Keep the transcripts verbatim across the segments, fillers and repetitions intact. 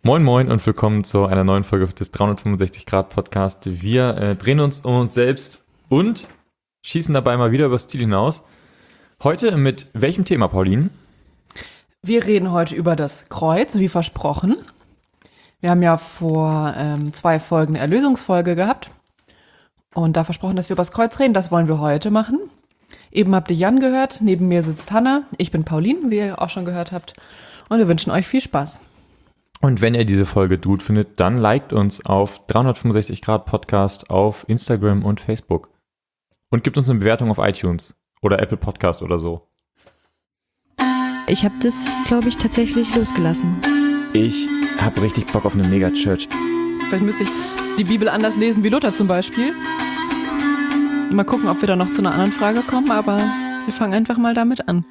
Moin Moin und willkommen zu einer neuen Folge des dreihundertfünfundsechzig Grad Podcast. Wir äh, drehen uns um uns selbst und schießen dabei mal wieder übers Ziel hinaus. Heute mit welchem Thema, Pauline? Wir reden heute über das Kreuz, wie versprochen. Wir haben ja vor ähm, zwei Folgen eine Erlösungsfolge gehabt und da versprochen, dass wir über das Kreuz reden. Das wollen wir heute machen. Eben habt ihr Jan gehört, neben mir sitzt Hanna. Ich bin Pauline, wie ihr auch schon gehört habt. Und wir wünschen euch viel Spaß. Und wenn ihr diese Folge gut findet, dann liked uns auf dreihundertfünfundsechzig Grad Podcast auf Instagram und Facebook. Und gebt uns eine Bewertung auf iTunes oder Apple Podcast oder so. Ich habe das, glaube ich, tatsächlich losgelassen. Ich habe richtig Bock auf eine Mega-Church. Vielleicht müsste ich die Bibel anders lesen wie Luther zum Beispiel. Mal gucken, ob wir da noch zu einer anderen Frage kommen, aber wir fangen einfach mal damit an.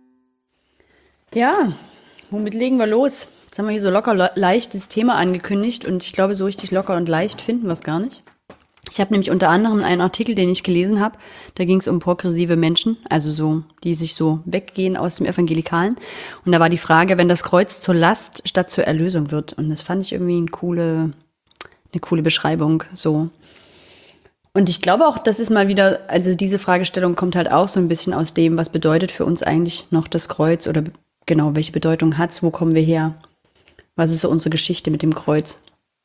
Ja, womit legen wir los? Jetzt haben wir hier so locker le- leicht das Thema angekündigt und ich glaube, so richtig locker und leicht finden wir es gar nicht. Ich habe nämlich unter anderem einen Artikel, den ich gelesen habe, da ging es um progressive Menschen, also so, die sich so weggehen aus dem Evangelikalen. Und da war die Frage, wenn das Kreuz zur Last statt zur Erlösung wird. Und das fand ich irgendwie eine coole, eine coole Beschreibung, so. Und ich glaube auch, das ist mal wieder, also diese Fragestellung kommt halt auch so ein bisschen aus dem, was bedeutet für uns eigentlich noch das Kreuz oder genau, welche Bedeutung hat's, wo kommen wir her? Was ist so unsere Geschichte mit dem Kreuz?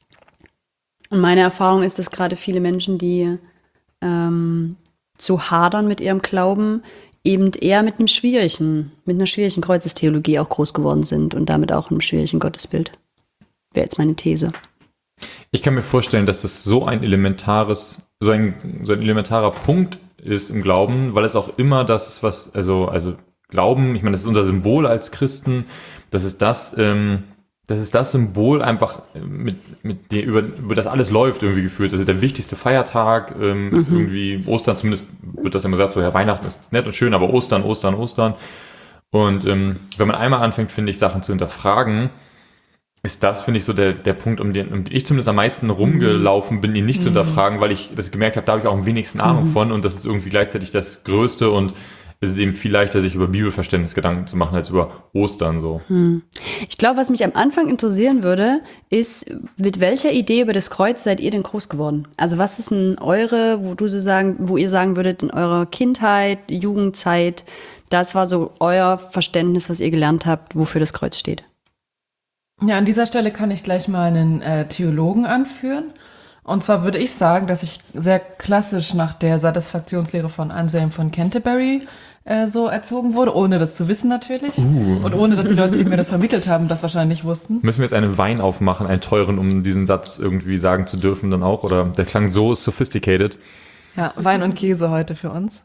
Und meine Erfahrung ist, dass gerade viele Menschen, die ähm, so hadern mit ihrem Glauben, eben eher mit einem schwierigen, mit einer schwierigen Kreuzestheologie auch groß geworden sind und damit auch einem schwierigen Gottesbild. Wäre jetzt meine These. Ich kann mir vorstellen, dass das so ein elementares, so ein, so ein elementarer Punkt ist im Glauben, weil es auch immer das ist, was, also, also Glauben, ich meine, das ist unser Symbol als Christen, das ist das, ähm, das ist das Symbol einfach, mit, mit der, über, über das alles läuft irgendwie gefühlt. Das ist der wichtigste Feiertag, ähm, mhm. ist irgendwie Ostern, zumindest wird das immer gesagt, so ja, Weihnachten ist nett und schön, aber Ostern, Ostern, Ostern. Und ähm, wenn man einmal anfängt, finde ich, Sachen zu hinterfragen, ist das, finde ich, so der, der Punkt, um den, um den ich zumindest am meisten rumgelaufen bin, ihn nicht mhm. zu hinterfragen, weil ich das gemerkt habe, da habe ich auch am wenigsten Ahnung mhm. von und das ist irgendwie gleichzeitig das Größte und es ist eben viel leichter, sich über Bibelverständnis Gedanken zu machen, als über Ostern so. Hm. Ich glaube, was mich am Anfang interessieren würde, ist, mit welcher Idee über das Kreuz seid ihr denn groß geworden? Also was ist denn eure, wo du so sagen, wo ihr sagen würdet, in eurer Kindheit, Jugendzeit, das war so euer Verständnis, was ihr gelernt habt, wofür das Kreuz steht? Ja, an dieser Stelle kann ich gleich mal einen äh, Theologen anführen. Und zwar würde ich sagen, dass ich sehr klassisch nach der Satisfaktionslehre von Anselm von Canterbury äh, so erzogen wurde, ohne das zu wissen natürlich. Uh. Und ohne, dass die Leute, die mir das vermittelt haben, das wahrscheinlich wussten. Müssen wir jetzt einen Wein aufmachen, einen teuren, um diesen Satz irgendwie sagen zu dürfen dann auch? Oder der klang so sophisticated. Ja, Wein und Käse heute für uns.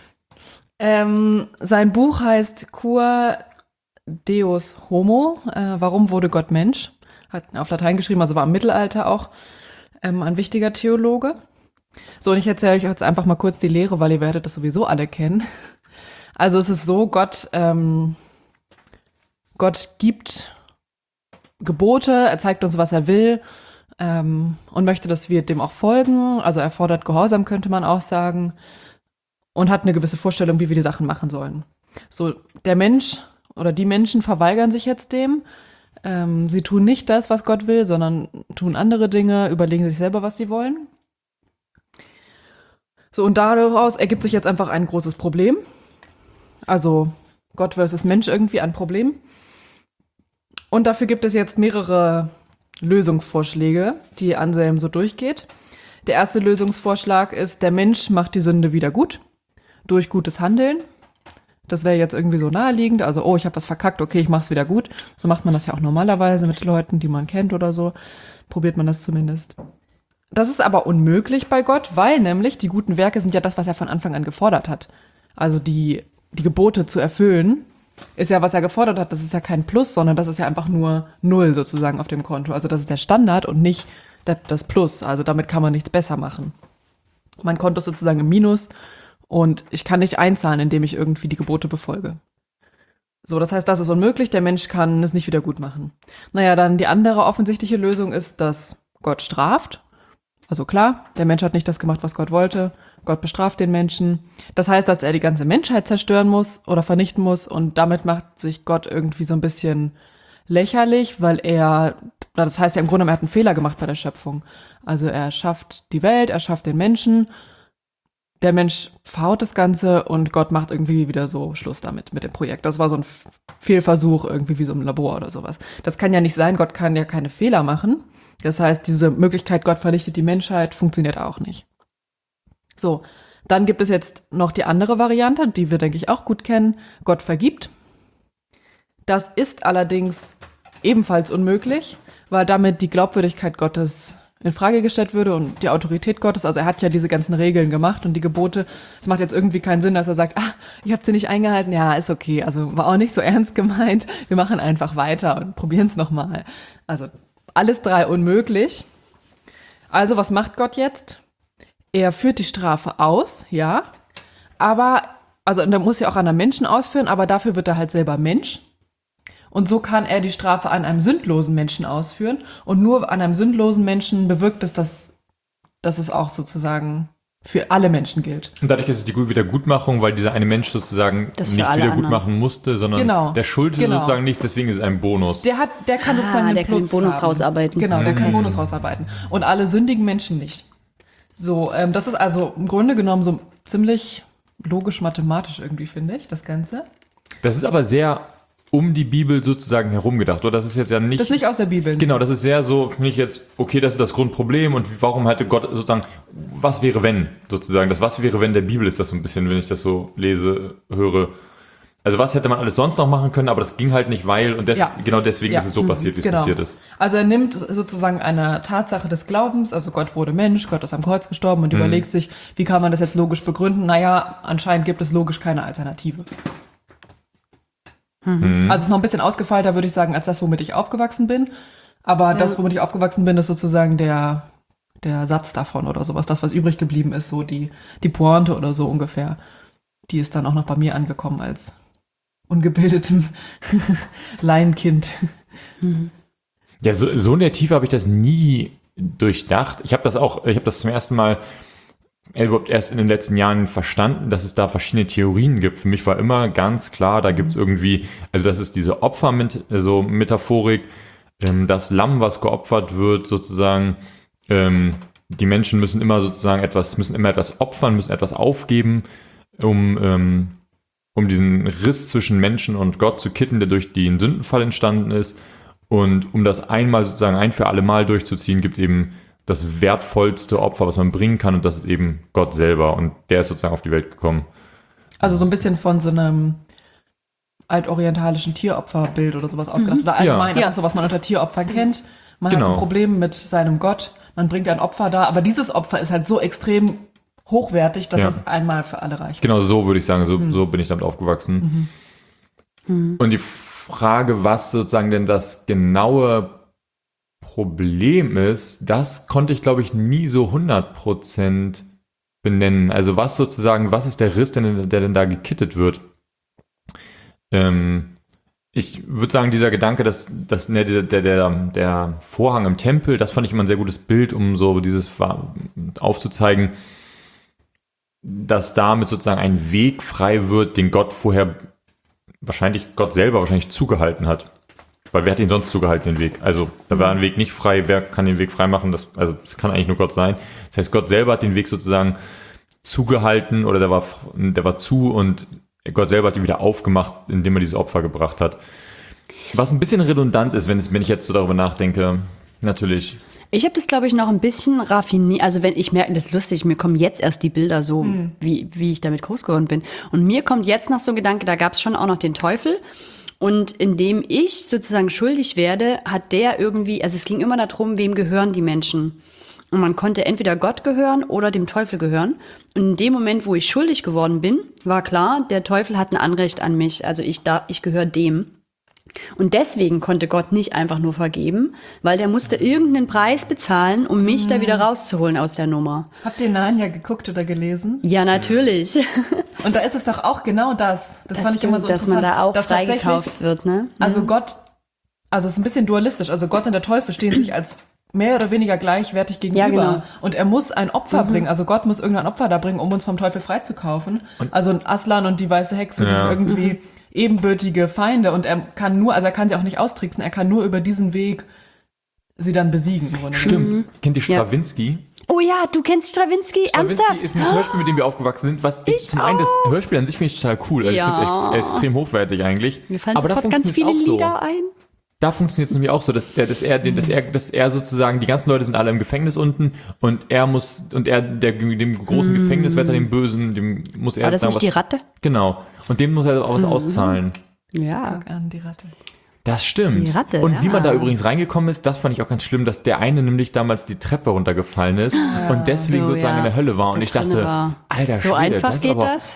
Ähm, sein Buch heißt Cur Deus Homo, äh, warum wurde Gott Mensch? Hat auf Latein geschrieben, also war im Mittelalter auch ähm, ein wichtiger Theologe. So, und ich erzähle euch jetzt einfach mal kurz die Lehre, weil ihr werdet das sowieso alle kennen. Also es ist so, Gott, ähm, Gott gibt Gebote, er zeigt uns, was er will ähm, und möchte, dass wir dem auch folgen. Also er fordert Gehorsam, könnte man auch sagen, und hat eine gewisse Vorstellung, wie wir die Sachen machen sollen. So, der Mensch oder die Menschen verweigern sich jetzt dem. Ähm, sie tun nicht das, was Gott will, sondern tun andere Dinge, überlegen sich selber, was sie wollen. So, und daraus ergibt sich jetzt einfach ein großes Problem. Also Gott versus Mensch irgendwie ein Problem. Und dafür gibt es jetzt mehrere Lösungsvorschläge, die Anselm so durchgeht. Der erste Lösungsvorschlag ist, der Mensch macht die Sünde wieder gut durch gutes Handeln. Das wäre jetzt irgendwie so naheliegend. Also, oh, ich habe was verkackt, okay, ich mache es wieder gut. So macht man das ja auch normalerweise mit Leuten, die man kennt oder so. Probiert man das zumindest. Das ist aber unmöglich bei Gott, weil nämlich die guten Werke sind ja das, was er von Anfang an gefordert hat. Also die, die Gebote zu erfüllen, ist ja, was er gefordert hat. Das ist ja kein Plus, sondern das ist ja einfach nur Null sozusagen auf dem Konto. Also das ist der Standard und nicht das Plus. Also damit kann man nichts besser machen. Mein Konto ist sozusagen im Minus und ich kann nicht einzahlen, indem ich irgendwie die Gebote befolge. So, das heißt, das ist unmöglich. Der Mensch kann es nicht wieder gut machen. Naja, dann die andere offensichtliche Lösung ist, dass Gott straft. Also klar, der Mensch hat nicht das gemacht, was Gott wollte. Gott bestraft den Menschen. Das heißt, dass er die ganze Menschheit zerstören muss oder vernichten muss und damit macht sich Gott irgendwie so ein bisschen lächerlich, weil er das heißt ja im Grunde, er hat einen Fehler gemacht bei der Schöpfung. Also er schafft die Welt, er schafft den Menschen, der Mensch verhaut das Ganze und Gott macht irgendwie wieder so Schluss damit, mit dem Projekt. Das war so ein Fehlversuch, irgendwie wie so im Labor oder sowas. Das kann ja nicht sein, Gott kann ja keine Fehler machen. Das heißt, diese Möglichkeit, Gott vernichtet die Menschheit, funktioniert auch nicht. So, dann gibt es jetzt noch die andere Variante, die wir, denke ich, auch gut kennen. Gott vergibt. Das ist allerdings ebenfalls unmöglich, weil damit die Glaubwürdigkeit Gottes in Frage gestellt würde und die Autorität Gottes. Also er hat ja diese ganzen Regeln gemacht und die Gebote. Es macht jetzt irgendwie keinen Sinn, dass er sagt, ah, ich habe sie nicht eingehalten. Ja, ist okay. Also war auch nicht so ernst gemeint. Wir machen einfach weiter und probieren es nochmal. Also alles drei unmöglich. Also was macht Gott jetzt? Er führt die Strafe aus, ja. Aber, also und er muss ja auch an einem Menschen ausführen, aber dafür wird er halt selber Mensch. Und so kann er die Strafe an einem sündlosen Menschen ausführen. Und nur an einem sündlosen Menschen bewirkt es, dass, dass es auch sozusagen für alle Menschen gilt. Und dadurch ist es die Wiedergutmachung, weil dieser eine Mensch sozusagen Das für nichts alle wiedergutmachen musste, sondern Genau. der schuldete Genau. sozusagen nichts, deswegen ist es ein Bonus. Der hat, der kann Ah, sozusagen den der kann Plus den Bonus haben. rausarbeiten. Genau, der kann Mhm. den Bonus rausarbeiten. Und alle sündigen Menschen nicht. So, ähm, das ist also im Grunde genommen so ziemlich logisch-mathematisch irgendwie, finde ich, das Ganze. Das ist aber sehr um die Bibel sozusagen herum gedacht, oder? Das ist jetzt ja nicht... Das ist nicht aus der Bibel. Genau, das ist sehr so, finde ich jetzt, okay, das ist das Grundproblem und warum hätte Gott sozusagen, was wäre wenn, sozusagen, das was wäre wenn der Bibel ist das so ein bisschen, wenn ich das so lese, höre. Also was hätte man alles sonst noch machen können, aber das ging halt nicht, weil, und des, Ja. genau deswegen Ja. ist es so passiert, wie es Genau. passiert ist. Also er nimmt sozusagen eine Tatsache des Glaubens, also Gott wurde Mensch, Gott ist am Kreuz gestorben und Mhm. überlegt sich, wie kann man das jetzt logisch begründen? Naja, anscheinend gibt es logisch keine Alternative. Mhm. Also es ist noch ein bisschen ausgefeilter, würde ich sagen, als das, womit ich aufgewachsen bin. Aber das, womit ich aufgewachsen bin, ist sozusagen der, der Satz davon oder sowas. Das, was übrig geblieben ist, so die, die Pointe oder so ungefähr. Die ist dann auch noch bei mir angekommen als ungebildetem Laienkind. Ja, so, so in der Tiefe habe ich das nie durchdacht. Ich habe das auch, ich habe das zum ersten Mal überhaupt erst in den letzten Jahren verstanden, dass es da verschiedene Theorien gibt. Für mich war immer ganz klar, da gibt es irgendwie, also das ist diese Opfer-Metaphorik, ähm, das Lamm, was geopfert wird, sozusagen, ähm, die Menschen müssen immer sozusagen etwas, müssen immer etwas opfern, müssen etwas aufgeben, um, ähm, um diesen Riss zwischen Menschen und Gott zu kitten, der durch den Sündenfall entstanden ist. Und um das einmal sozusagen ein für alle Mal durchzuziehen, gibt es eben das wertvollste Opfer, was man bringen kann, und das ist eben Gott selber. Und der ist sozusagen auf die Welt gekommen. Also so ein bisschen von so einem altorientalischen Tieropferbild oder sowas ausgedacht. Oder allgemein, Ja. einfach so, was man unter Tieropfern kennt. Man Genau. hat ein Problem mit seinem Gott, man bringt ein Opfer dar, aber dieses Opfer ist halt so extrem hochwertig, dass Ja. es einmal für alle reicht. Genau so würde ich sagen, so, so bin ich damit aufgewachsen. Und die Frage, was sozusagen denn das genaue Problem ist, das konnte ich, glaube ich, nie so hundert Prozent benennen. Also was sozusagen, was ist der Riss, der, der denn da gekittet wird? Ähm, ich würde sagen, dieser Gedanke, dass, dass ne, der, der, der, der Vorhang im Tempel, das fand ich immer ein sehr gutes Bild, um so dieses aufzuzeigen, dass damit sozusagen ein Weg frei wird, den Gott vorher wahrscheinlich, Gott selber wahrscheinlich zugehalten hat. Weil wer hat ihn sonst zugehalten, den Weg? Also da war ein Weg nicht frei, wer kann den Weg frei machen? Das, also das kann eigentlich nur Gott sein. Das heißt, Gott selber hat den Weg sozusagen zugehalten oder der war, der war zu und Gott selber hat ihn wieder aufgemacht, indem er dieses Opfer gebracht hat. Was ein bisschen redundant ist, wenn, es, wenn ich jetzt so darüber nachdenke, natürlich. Ich habe das, glaube ich, noch ein bisschen raffiniert. Also wenn ich merke, das ist lustig, mir kommen jetzt erst die Bilder so, Mhm. wie, wie ich damit groß geworden bin. Und mir kommt jetzt noch so ein Gedanke, da gab es schon auch noch den Teufel. Und indem ich sozusagen schuldig werde, hat der irgendwie, also es ging immer darum, wem gehören die Menschen. Und man konnte entweder Gott gehören oder dem Teufel gehören. Und in dem Moment, wo ich schuldig geworden bin, war klar, der Teufel hat ein Anrecht an mich. Also ich, da, ich gehöre dem. Und deswegen konnte Gott nicht einfach nur vergeben, weil der musste irgendeinen Preis bezahlen, um mich da wieder rauszuholen aus der Nummer. Habt ihr Narnia geguckt oder gelesen? Ja, natürlich. Und da ist es doch auch genau das. Das, Das fand ich stimmt, immer so dass man interessant, da auch dass tatsächlich- freigekauft wird, ne? Also Gott, also es ist ein bisschen dualistisch. Also Gott und der Teufel stehen sich als mehr oder weniger gleichwertig gegenüber. Ja, genau. Und er muss ein Opfer bringen. Also Gott muss irgendein Opfer da bringen, um uns vom Teufel freizukaufen. Also ein Aslan und die weiße Hexe, die Ja. sind irgendwie ebenbürtige Feinde. Und er kann nur, also er kann sie auch nicht austricksen, er kann nur über diesen Weg sie dann besiegen. Im Grunde Stimmt. genommen. Kennt ihr Ja. Strawinski? Oh ja, du kennst Strawinski, Strawinski ernsthaft? ist ein Hörspiel, mit dem wir aufgewachsen sind, was ich, Ich zum einen, das auch. Hörspiel an sich finde ich total cool. Also Ja. ich finde es echt extrem hochwertig eigentlich. Mir fallen Aber da sofort ganz viele funktioniert's auch Lieder so. ein. Da funktioniert es nämlich auch so, dass er, dass er, den- dass er, dass er sozusagen, die ganzen Leute sind alle im Gefängnis unten und er muss, und er, der, dem großen Gefängniswärter, dem Bösen, dem muss er War das da nicht was, die Ratte? Genau. Und dem muss er auch was auszahlen. Ja. Guck an, die Ratte. Das stimmt. Die Ratte, und wie ja. man da übrigens reingekommen ist, das fand ich auch ganz schlimm, dass der eine nämlich damals die Treppe runtergefallen ist und deswegen Oh, sozusagen ja. in der Hölle war. Und Da ich drinne dachte, war. alter So Schwede, einfach das ist geht aber, das?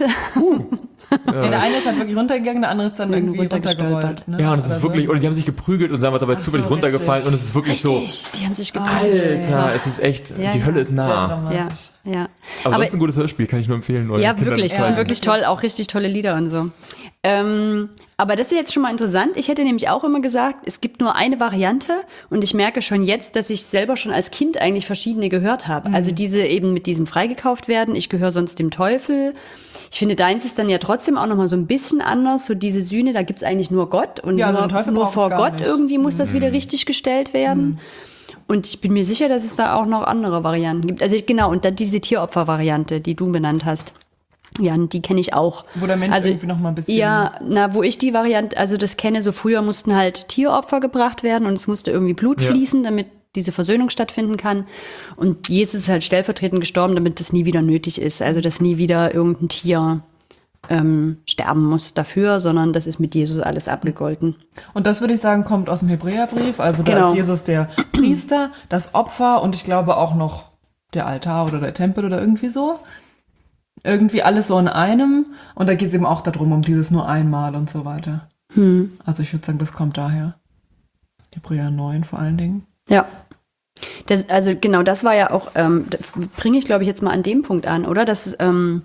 Ja, der eine ist halt wirklich runtergegangen, der andere ist dann Irgendwo irgendwie runtergerollt. runtergestolpert. Ne? Ja, und es Oder ist so. wirklich, oder die haben sich geprügelt und sind aber dabei Ach zufällig so, runtergefallen richtig. und es ist wirklich so, Richtig, die haben sich Alter, es ist echt, Ja, die ja. Hölle ist Sehr nah. dramatisch. Ja, ja. Aber, Aber sonst ein gutes Hörspiel, kann ich nur empfehlen. oder ja, den Kindern wirklich, die zeigen. sind wirklich toll, auch richtig tolle Lieder und so. Ähm, aber das ist jetzt schon mal interessant. Ich hätte nämlich auch immer gesagt, es gibt nur eine Variante und ich merke schon jetzt, dass ich selber schon als Kind eigentlich verschiedene gehört habe. Also diese eben mit diesem freigekauft werden, ich gehöre sonst dem Teufel. Ich finde, deins ist dann ja trotzdem auch noch mal so ein bisschen anders. So diese Sühne, da gibt's eigentlich nur Gott und Ja, also nur, den Teufel nur braucht's vor gar Gott nicht. irgendwie muss das wieder richtig gestellt werden. Und ich bin mir sicher, dass es da auch noch andere Varianten gibt. Also genau, und dann diese Tieropfer-Variante, die du benannt hast. Ja, und die kenne ich auch. Wo der Mensch irgendwie noch mal ein bisschen- Ja, na, wo ich die Variante, also das kenne, so früher mussten halt Tieropfer gebracht werden und es musste irgendwie Blut Ja. fließen, damit diese Versöhnung stattfinden kann. Und Jesus ist halt stellvertretend gestorben, damit das nie wieder nötig ist. Also, dass nie wieder irgendein Tier ähm, sterben muss dafür, sondern das ist mit Jesus alles abgegolten. Und das würde ich sagen, kommt aus dem Hebräerbrief. Also da Genau. ist Jesus der Priester, das Opfer und ich glaube auch noch der Altar oder der Tempel oder irgendwie so. Irgendwie alles so in einem. Und da geht es eben auch darum, um dieses nur einmal und so weiter. Also ich würde sagen, das kommt daher. Hebräer neun vor allen Dingen. Ja. Das, also genau, das war ja auch, ähm, das bringe ich glaube ich jetzt mal an dem Punkt an, oder? Dass ähm,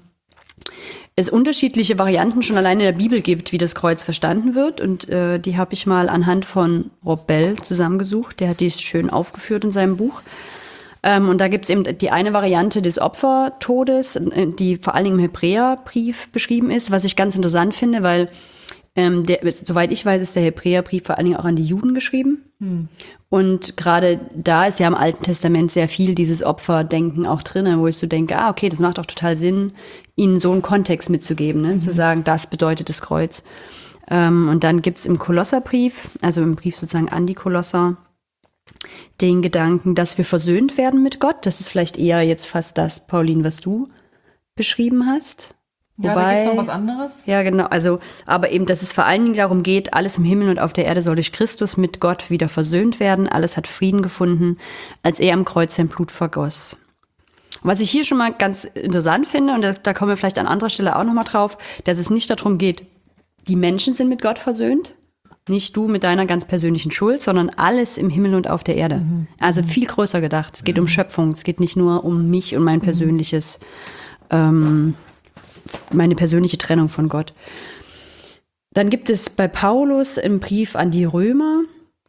es unterschiedliche Varianten schon allein in der Bibel gibt, wie das Kreuz verstanden wird. Und äh, die habe ich mal anhand von Rob Bell zusammengesucht. Der hat die schön aufgeführt in seinem Buch. Ähm, und da gibt es eben die eine Variante des Opfertodes, äh, die vor allen Dingen im Hebräerbrief beschrieben ist, was ich ganz interessant finde, weil ähm, der, soweit ich weiß, ist der Hebräerbrief vor allen Dingen auch an die Juden geschrieben. Und gerade da ist ja im Alten Testament sehr viel dieses Opferdenken auch drin, wo ich so denke, ah, okay, das macht auch total Sinn, ihnen so einen Kontext mitzugeben, ne? Zu sagen, das bedeutet das Kreuz. Ähm, und dann gibt's im Kolosserbrief, also im Brief sozusagen an die Kolosser, den Gedanken, dass wir versöhnt werden mit Gott. Das ist vielleicht eher jetzt fast das, Pauline, was du beschrieben hast. Ja, da gibt es noch was anderes. Ja, genau. Also, aber eben, dass es vor allen Dingen darum geht, alles im Himmel und auf der Erde soll durch Christus mit Gott wieder versöhnt werden. Alles hat Frieden gefunden, als er am Kreuz sein Blut vergoss. Was ich hier schon mal ganz interessant finde, und da, da kommen wir vielleicht an anderer Stelle auch nochmal drauf, dass es nicht darum geht, die Menschen sind mit Gott versöhnt, nicht du mit deiner ganz persönlichen Schuld, sondern alles im Himmel und auf der Erde. Mhm. Also viel größer gedacht. Es geht um Schöpfung, es geht nicht nur um mich und mein persönliches, ähm, meine persönliche Trennung von Gott. Dann gibt es bei Paulus im Brief an die Römer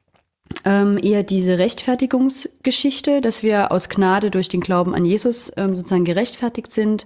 ähm, eher diese Rechtfertigungsgeschichte, dass wir aus Gnade durch den Glauben an Jesus ähm, sozusagen gerechtfertigt sind.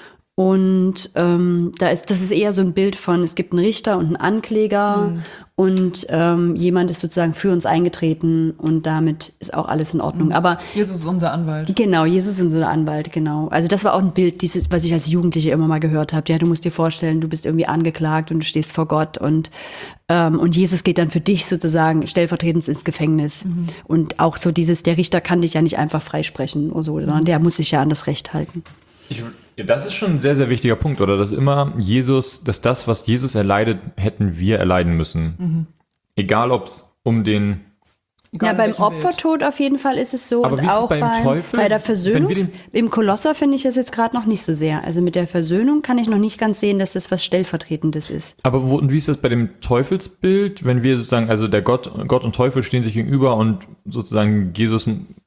Und ähm, da ist, das ist eher so ein Bild von, es gibt einen Richter und einen Ankläger mhm. und ähm, jemand ist sozusagen für uns eingetreten und damit ist auch alles in Ordnung. Mhm. Aber Jesus ist unser Anwalt. Genau, Jesus ist unser Anwalt, genau. Also das war auch ein Bild, dieses, was ich als Jugendliche immer mal gehört habe. Ja, du musst dir vorstellen, du bist irgendwie angeklagt und du stehst vor Gott und ähm, und Jesus geht dann für dich sozusagen stellvertretend ins Gefängnis. Mhm. Und auch so dieses, der Richter kann dich ja nicht einfach freisprechen oder so, mhm. sondern der muss sich ja an das Recht halten. Ich, das ist schon ein sehr, sehr wichtiger Punkt, oder? Dass immer Jesus, dass das, was Jesus erleidet, hätten wir erleiden müssen. Mhm. Egal, ob es um den... Egal ja, beim Opfertod Bild. Auf jeden Fall ist es so. Aber und wie ist auch es beim bei, Teufel? bei der Versöhnung. Den... Im Kolosser finde ich das jetzt gerade noch nicht so sehr. Also mit der Versöhnung kann ich noch nicht ganz sehen, dass das was Stellvertretendes ist. Aber wo, und wie ist das bei dem Teufelsbild, wenn wir sozusagen, also der Gott, Gott und Teufel stehen sich gegenüber und sozusagen Jesus...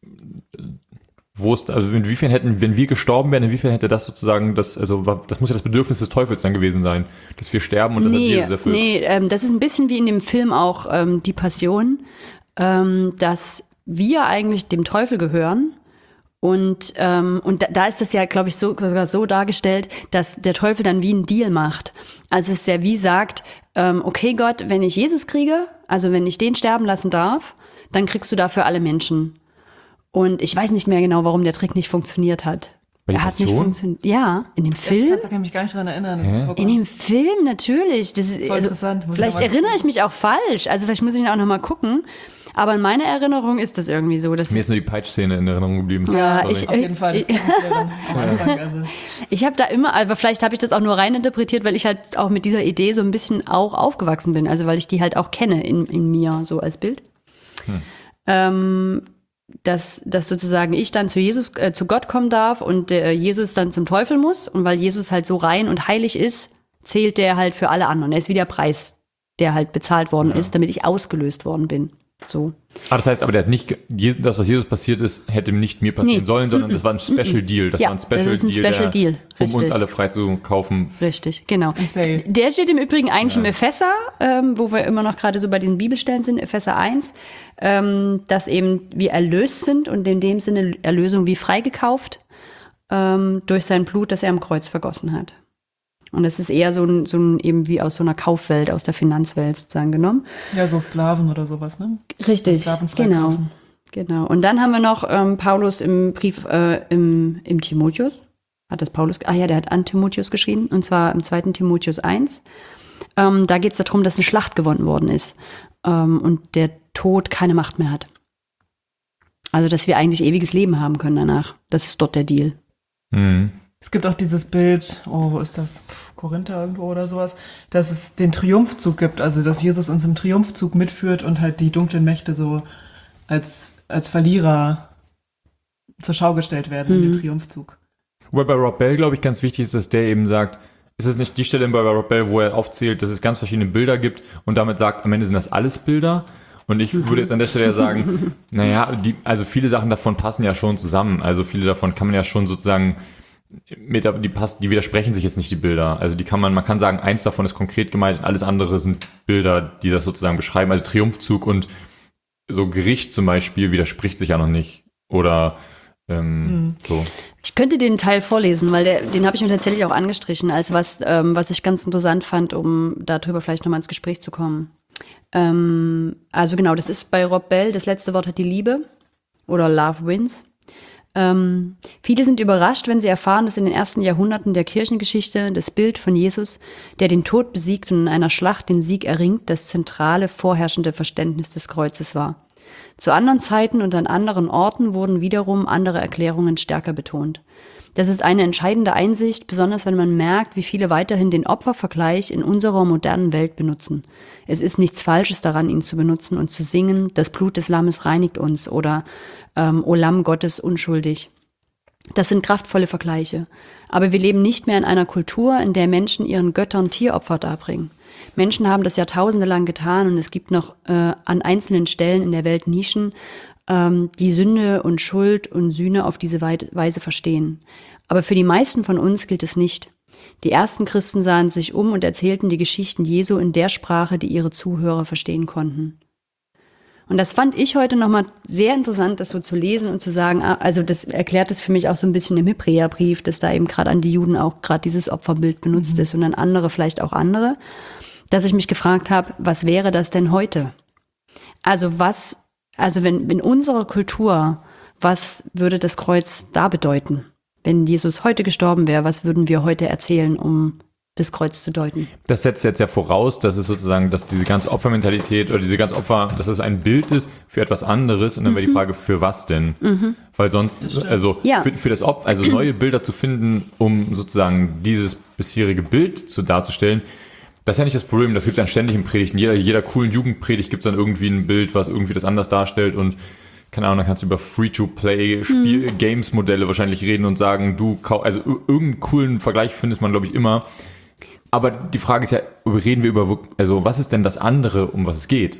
Wo ist, also inwiefern hätten, wenn wir gestorben wären, inwiefern hätte das sozusagen das, also das muss ja das Bedürfnis des Teufels dann gewesen sein, dass wir sterben und das nee, hat Jesus erfüllt. Nee, ähm, das ist ein bisschen wie in dem Film auch ähm, Die Passion, ähm, dass wir eigentlich dem Teufel gehören und ähm, und da, da ist das ja, glaube ich, so, sogar so dargestellt, dass der Teufel dann wie einen Deal macht. Also es ist ja wie sagt, ähm, okay Gott, wenn ich Jesus kriege, also wenn ich den sterben lassen darf, dann kriegst du dafür alle Menschen. Und ich weiß nicht mehr genau, warum der Trick nicht funktioniert hat. Bei der Er hat nicht Passion? funktioniert. Ja, in dem Echt Film. krass, da kann ich mich gar nicht dran erinnern. Das ist voll In dem Film, natürlich. Das ist, Voll also, interessant, muss ich vielleicht noch mal erinnere ich mich auch falsch. Also vielleicht muss ich ihn auch noch mal gucken. Aber in meiner Erinnerung ist das irgendwie so. Dass Mir ist nur die Peitschszene in Erinnerung geblieben. Ja, Sorry. ich- auf jeden Fall. Das Ich- Charaktere am Anfang, also. Ich habe da immer, aber vielleicht habe ich das auch nur rein interpretiert, weil ich halt auch mit dieser Idee so ein bisschen auch aufgewachsen bin. Also weil ich die halt auch kenne in, in mir, so als Bild. Hm. Ähm, dass, dass sozusagen ich dann zu Jesus, äh, zu Gott kommen darf und äh, Jesus dann zum Teufel muss. Und weil Jesus halt so rein und heilig ist, zählt der halt für alle anderen. Er ist wie der Preis, der halt bezahlt worden Ja. ist, damit ich ausgelöst worden bin. So. Ah, das heißt aber, der hat nicht, ge- Je- das, was Jesus passiert ist, hätte nicht mir passieren Nee. sollen, sondern das war ein Special Deal. Das Ja, war ein Special das ist ein Deal, Special der, Deal, um uns richtig. alle frei zu kaufen. Richtig, genau. Ein Sale. Der steht im Übrigen eigentlich im Epheser, ähm, wo wir immer noch gerade so bei den Bibelstellen sind, Epheser eins, ähm, dass eben wir erlöst sind und in dem Sinne Erlösung wie freigekauft ähm, durch sein Blut, das er am Kreuz vergossen hat. Und das ist eher so ein, so ein eben wie aus so einer Kaufwelt, aus der Finanzwelt sozusagen genommen. Ja, so Sklaven oder sowas, ne? Richtig, Sklaven genau. freikaufen. Genau. Und dann haben wir noch ähm, Paulus im Brief äh, im, im Timotheus. Hat das Paulus? Ah ja, der hat an Timotheus geschrieben. Und zwar im zweiten Timotheus eins. Ähm, da geht es darum, dass eine Schlacht gewonnen worden ist. Ähm, und der Tod keine Macht mehr hat. Also, dass wir eigentlich ewiges Leben haben können danach. Das ist dort der Deal. Mhm. Es gibt auch dieses Bild, oh, wo ist das? Pff, Korinther irgendwo oder sowas, dass es den Triumphzug gibt, also dass Jesus uns im Triumphzug mitführt und halt die dunklen Mächte so als, als Verlierer zur Schau gestellt werden in dem Triumphzug. Wobei bei Rob Bell, glaube ich, ganz wichtig ist, dass der eben sagt, ist es nicht die Stelle bei Rob Bell, wo er aufzählt, dass es ganz verschiedene Bilder gibt und damit sagt, am Ende sind das alles Bilder. Und ich würde jetzt an der Stelle ja sagen, naja, die, also viele Sachen davon passen ja schon zusammen. Also viele davon kann man ja schon sozusagen mit, die passen, die widersprechen sich jetzt nicht, die Bilder. Also die kann man, man kann sagen, eins davon ist konkret gemeint, alles andere sind Bilder, die das sozusagen beschreiben. Also Triumphzug und so Gericht zum Beispiel widerspricht sich ja noch nicht. Oder ähm, so. Ich könnte den Teil vorlesen, weil der, den habe ich mir tatsächlich auch angestrichen, als was, ähm, was ich ganz interessant fand, um darüber vielleicht nochmal ins Gespräch zu kommen. Ähm, also genau, das ist bei Rob Bell, das letzte Wort hat die Liebe oder Love Wins. Ähm, viele sind überrascht, wenn sie erfahren, dass in den ersten Jahrhunderten der Kirchengeschichte das Bild von Jesus, der den Tod besiegt und in einer Schlacht den Sieg erringt, das zentrale vorherrschende Verständnis des Kreuzes war. Zu anderen Zeiten und an anderen Orten wurden wiederum andere Erklärungen stärker betont. Das ist eine entscheidende Einsicht, besonders wenn man merkt, wie viele weiterhin den Opfervergleich in unserer modernen Welt benutzen. Es ist nichts Falsches daran, ihn zu benutzen und zu singen, das Blut des Lammes reinigt uns oder ähm, O Lamm Gottes unschuldig. Das sind kraftvolle Vergleiche. Aber wir leben nicht mehr in einer Kultur, in der Menschen ihren Göttern Tieropfer darbringen. Menschen haben das Jahrtausende lang getan und es gibt noch äh, an einzelnen Stellen in der Welt Nischen, ähm, die Sünde und Schuld und Sühne auf diese Weise verstehen. Aber für die meisten von uns gilt es nicht. Die ersten Christen sahen sich um und erzählten die Geschichten Jesu in der Sprache, die ihre Zuhörer verstehen konnten. Und das fand ich heute nochmal sehr interessant, das so zu lesen und zu sagen, also das erklärt es für mich auch so ein bisschen im Hebräerbrief, dass da eben gerade an die Juden auch gerade dieses Opferbild benutzt mhm. ist und an andere vielleicht auch andere, dass ich mich gefragt habe, was wäre das denn heute? Also was, also wenn, wenn unsere Kultur, was würde das Kreuz da bedeuten? Wenn Jesus heute gestorben wäre, was würden wir heute erzählen, um das Kreuz zu deuten? Das setzt jetzt ja voraus, dass es sozusagen, dass diese ganze Opfermentalität oder diese ganze Opfer, dass es ein Bild ist für etwas anderes und dann mhm. wäre die Frage, für was denn? Mhm. Weil sonst, also ja. für, für das Opfer, also neue Bilder zu finden, um sozusagen dieses bisherige Bild zu darzustellen, das ist ja nicht das Problem, das gibt es ja ständig in Predigten. Jeder, jeder coolen Jugendpredigt gibt es dann irgendwie ein Bild, was irgendwie das anders darstellt und keine Ahnung, dann kannst du über Free-to-Play-Spiel-Games-Modelle wahrscheinlich reden und sagen, du kauf, also irgendeinen coolen Vergleich findest man, glaube ich, immer. Aber die Frage ist ja, reden wir über, also was ist denn das andere, um was es geht?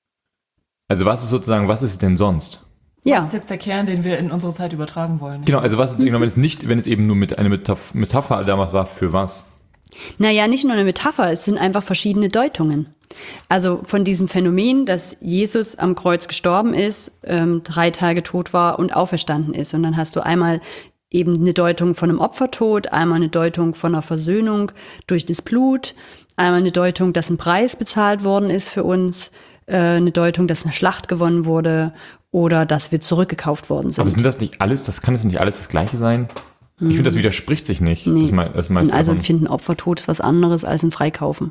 Also was ist sozusagen, was ist es denn sonst? Ja. Ja. Das ist jetzt der Kern, den wir in unsere Zeit übertragen wollen. Genau, also was ist, genau, wenn es nicht, wenn es eben nur mit einer Metaph- Metapher damals war, für was? Naja, nicht nur eine Metapher, es sind einfach verschiedene Deutungen. Also von diesem Phänomen, dass Jesus am Kreuz gestorben ist, ähm, drei Tage tot war und auferstanden ist. Und dann hast du einmal eben eine Deutung von einem Opfertod, einmal eine Deutung von einer Versöhnung durch das Blut, einmal eine Deutung, dass ein Preis bezahlt worden ist für uns, äh, eine Deutung, dass eine Schlacht gewonnen wurde oder dass wir zurückgekauft worden sind. Aber sind das nicht alles, das kann das nicht alles das Gleiche sein? Ich finde, das widerspricht sich nicht. Nee. Das, me- das meiste also davon. ich finde, ein Opfertod ist was anderes als ein Freikaufen.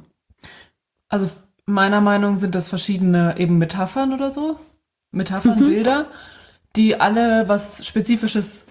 Also meiner Meinung sind das verschiedene eben Metaphern oder so. Metaphern, Bilder, die alle was Spezifisches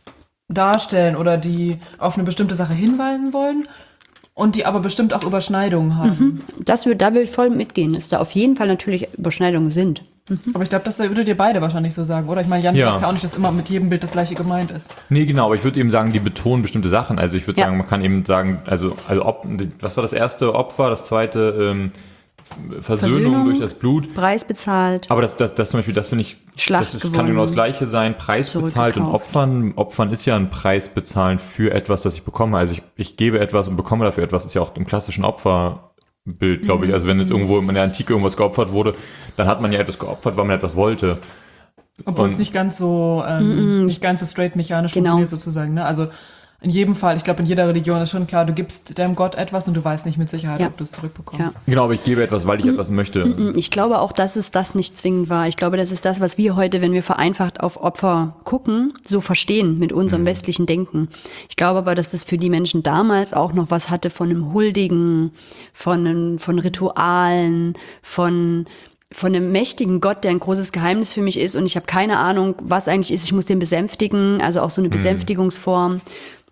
darstellen oder die auf eine bestimmte Sache hinweisen wollen und die aber bestimmt auch Überschneidungen haben. Das wird, da will ich voll mitgehen, dass da auf jeden Fall natürlich Überschneidungen sind. Aber ich glaube, das würdet ihr beide wahrscheinlich so sagen, oder? Ich meine, Jan Ja. sagt ja auch nicht, dass immer mit jedem Bild das gleiche gemeint ist. Nee, genau, aber ich würde eben sagen, die betonen bestimmte Sachen. Also ich würde Ja. sagen, man kann eben sagen, also, also ob, was war das erste Opfer, das zweite ähm, Versöhnung, Versöhnung. durch das Blut. Preis bezahlt. Aber das, das, das zum Beispiel, das finde ich, Schlacht das gewonnen. kann genau das Gleiche sein, Preis bezahlt und Zurückgekauft. Opfern. Opfern ist ja ein Preis bezahlen für etwas, das ich bekomme. Also ich, ich gebe etwas und bekomme dafür etwas, ist ja auch im klassischen Opferbild, glaube ich. Also wenn jetzt irgendwo in der Antike irgendwas geopfert wurde, dann hat man ja etwas geopfert, weil man etwas wollte. Obwohl Und- es nicht ganz so ähm, nicht ganz so straight mechanisch Genau. funktioniert sozusagen. Ne? Also in jedem Fall, ich glaube, in jeder Religion ist schon klar, du gibst deinem Gott etwas und du weißt nicht mit Sicherheit, Ja. ob du es zurückbekommst. Ja. Genau, aber ich gebe etwas, weil ich etwas möchte. Ich glaube auch, dass es das nicht zwingend war. Ich glaube, das ist das, was wir heute, wenn wir vereinfacht auf Opfer gucken, so verstehen mit unserem westlichen Denken. Ich glaube aber, dass das für die Menschen damals auch noch was hatte von einem Huldigen, von, einem, von Ritualen, von von einem mächtigen Gott, der ein großes Geheimnis für mich ist und ich habe keine Ahnung, was eigentlich ist. Ich muss den besänftigen, also auch so eine Besänftigungsform.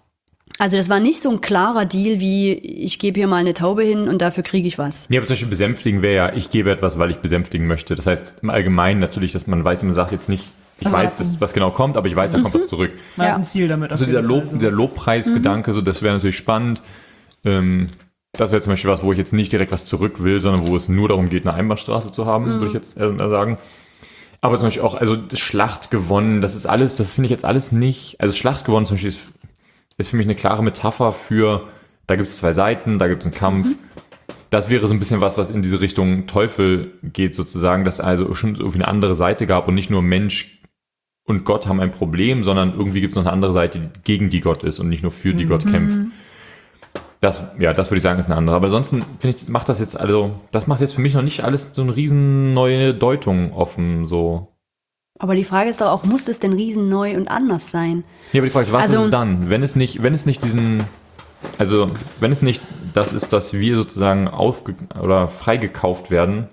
Also das war nicht so ein klarer Deal wie, ich gebe hier mal eine Taube hin und dafür kriege ich was. Nee, aber zum Beispiel besänftigen wäre ja, ich gebe etwas, weil ich besänftigen möchte. Das heißt im Allgemeinen natürlich, dass man weiß, man sagt jetzt nicht, ich Aber weiß, ein- dass, was genau kommt, aber ich weiß, da kommt was zurück. Man Ja. hat ein Ziel damit. auf Also dieser, jeden Lob, Fall, so. dieser Lobpreisgedanke, so, das wäre natürlich spannend. Ähm, das wäre zum Beispiel was, wo ich jetzt nicht direkt was zurück will, sondern wo es nur darum geht, eine Einbahnstraße zu haben, würde ich jetzt äh, sagen. Aber zum Beispiel auch, also Schlacht gewonnen, das ist alles, das finde ich jetzt alles nicht, also Schlacht gewonnen zum Beispiel ist, ist für mich eine klare Metapher für, da gibt es zwei Seiten, da gibt es einen Kampf. Das wäre so ein bisschen was, was in diese Richtung Teufel geht sozusagen, dass also schon irgendwie eine andere Seite gab und nicht nur Mensch und Gott haben ein Problem, sondern irgendwie gibt es noch eine andere Seite, die gegen die Gott ist und nicht nur für die Gott kämpft. Das, ja, das würde ich sagen, ist eine andere. Aber ansonsten finde ich, macht das jetzt, also, das macht jetzt für mich noch nicht alles so eine riesen neue Deutung offen, so. Aber die Frage ist doch auch, muss es denn riesen neu und anders sein? Ja, aber die Frage ist, was Also- ist es dann? Wenn es nicht, wenn es nicht diesen, also, wenn es nicht das ist, dass wir sozusagen aufge oder freigekauft werden,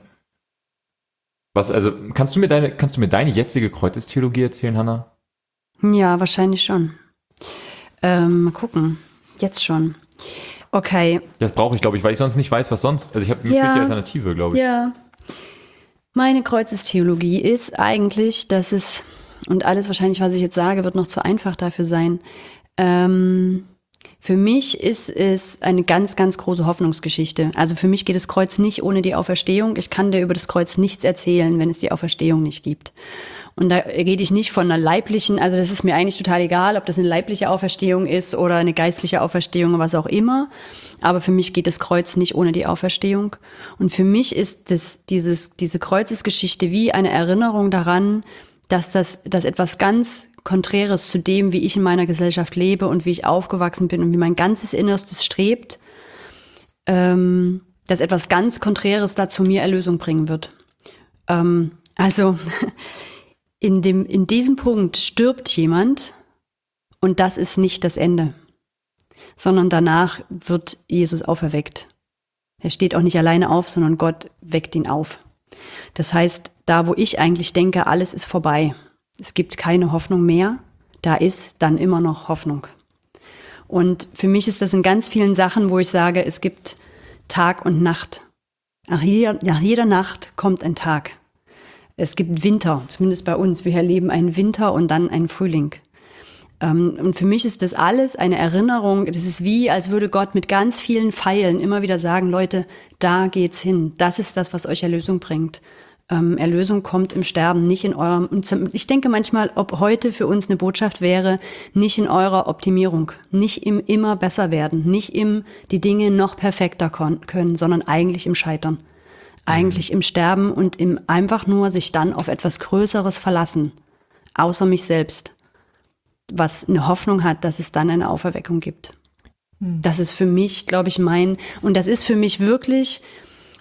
was, also, kannst du mir deine, kannst du mir deine jetzige Kreuzestheologie erzählen, Hannah? Ja, wahrscheinlich schon. Ähm, mal gucken. Jetzt schon. Okay. Das brauche ich, glaube ich, weil ich sonst nicht weiß, was sonst. Also ich habe mir Ja. fehlt die Alternative, glaube ich. Ja. Meine Kreuzestheologie ist eigentlich, dass es, und alles wahrscheinlich, was ich jetzt sage, wird noch zu einfach dafür sein. Ähm, für mich ist es eine ganz, ganz große Hoffnungsgeschichte. Also für mich geht das Kreuz nicht ohne die Auferstehung. Ich kann dir über das Kreuz nichts erzählen, wenn es die Auferstehung nicht gibt. Und da rede ich nicht von einer leiblichen, also das ist mir eigentlich total egal, ob das eine leibliche Auferstehung ist oder eine geistliche Auferstehung, was auch immer. Aber für mich geht das Kreuz nicht ohne die Auferstehung. Und für mich ist das, dieses, diese Kreuzesgeschichte wie eine Erinnerung daran, dass das, dass etwas ganz Konträres zu dem, wie ich in meiner Gesellschaft lebe und wie ich aufgewachsen bin und wie mein ganzes Innerstes strebt, ähm, dass etwas ganz Konträres dazu mir Erlösung bringen wird. Ähm, also, In, dem, in diesem Punkt stirbt jemand und das ist nicht das Ende, sondern danach wird Jesus auferweckt. Er steht auch nicht alleine auf, sondern Gott weckt ihn auf. Das heißt, da wo ich eigentlich denke, alles ist vorbei, es gibt keine Hoffnung mehr, da ist dann immer noch Hoffnung. Und für mich ist das in ganz vielen Sachen, wo ich sage, es gibt Tag und Nacht. Nach jeder, nach jeder Nacht kommt ein Tag. Es gibt Winter, zumindest bei uns. Wir erleben einen Winter und dann einen Frühling. Ähm, und für mich ist das alles eine Erinnerung. Das ist wie, als würde Gott mit ganz vielen Pfeilen immer wieder sagen, Leute, da geht's hin. Das ist das, was euch Erlösung bringt. Ähm, Erlösung kommt im Sterben, nicht in eurem... Und ich denke manchmal, ob heute für uns eine Botschaft wäre, nicht in eurer Optimierung, nicht im immer besser werden, nicht im die Dinge noch perfekter kon- können, sondern eigentlich im Scheitern. Eigentlich im Sterben und im einfach nur sich dann auf etwas Größeres verlassen, außer mich selbst, was eine Hoffnung hat, dass es dann eine Auferweckung gibt. Das ist für mich, glaube ich, mein, und das ist für mich wirklich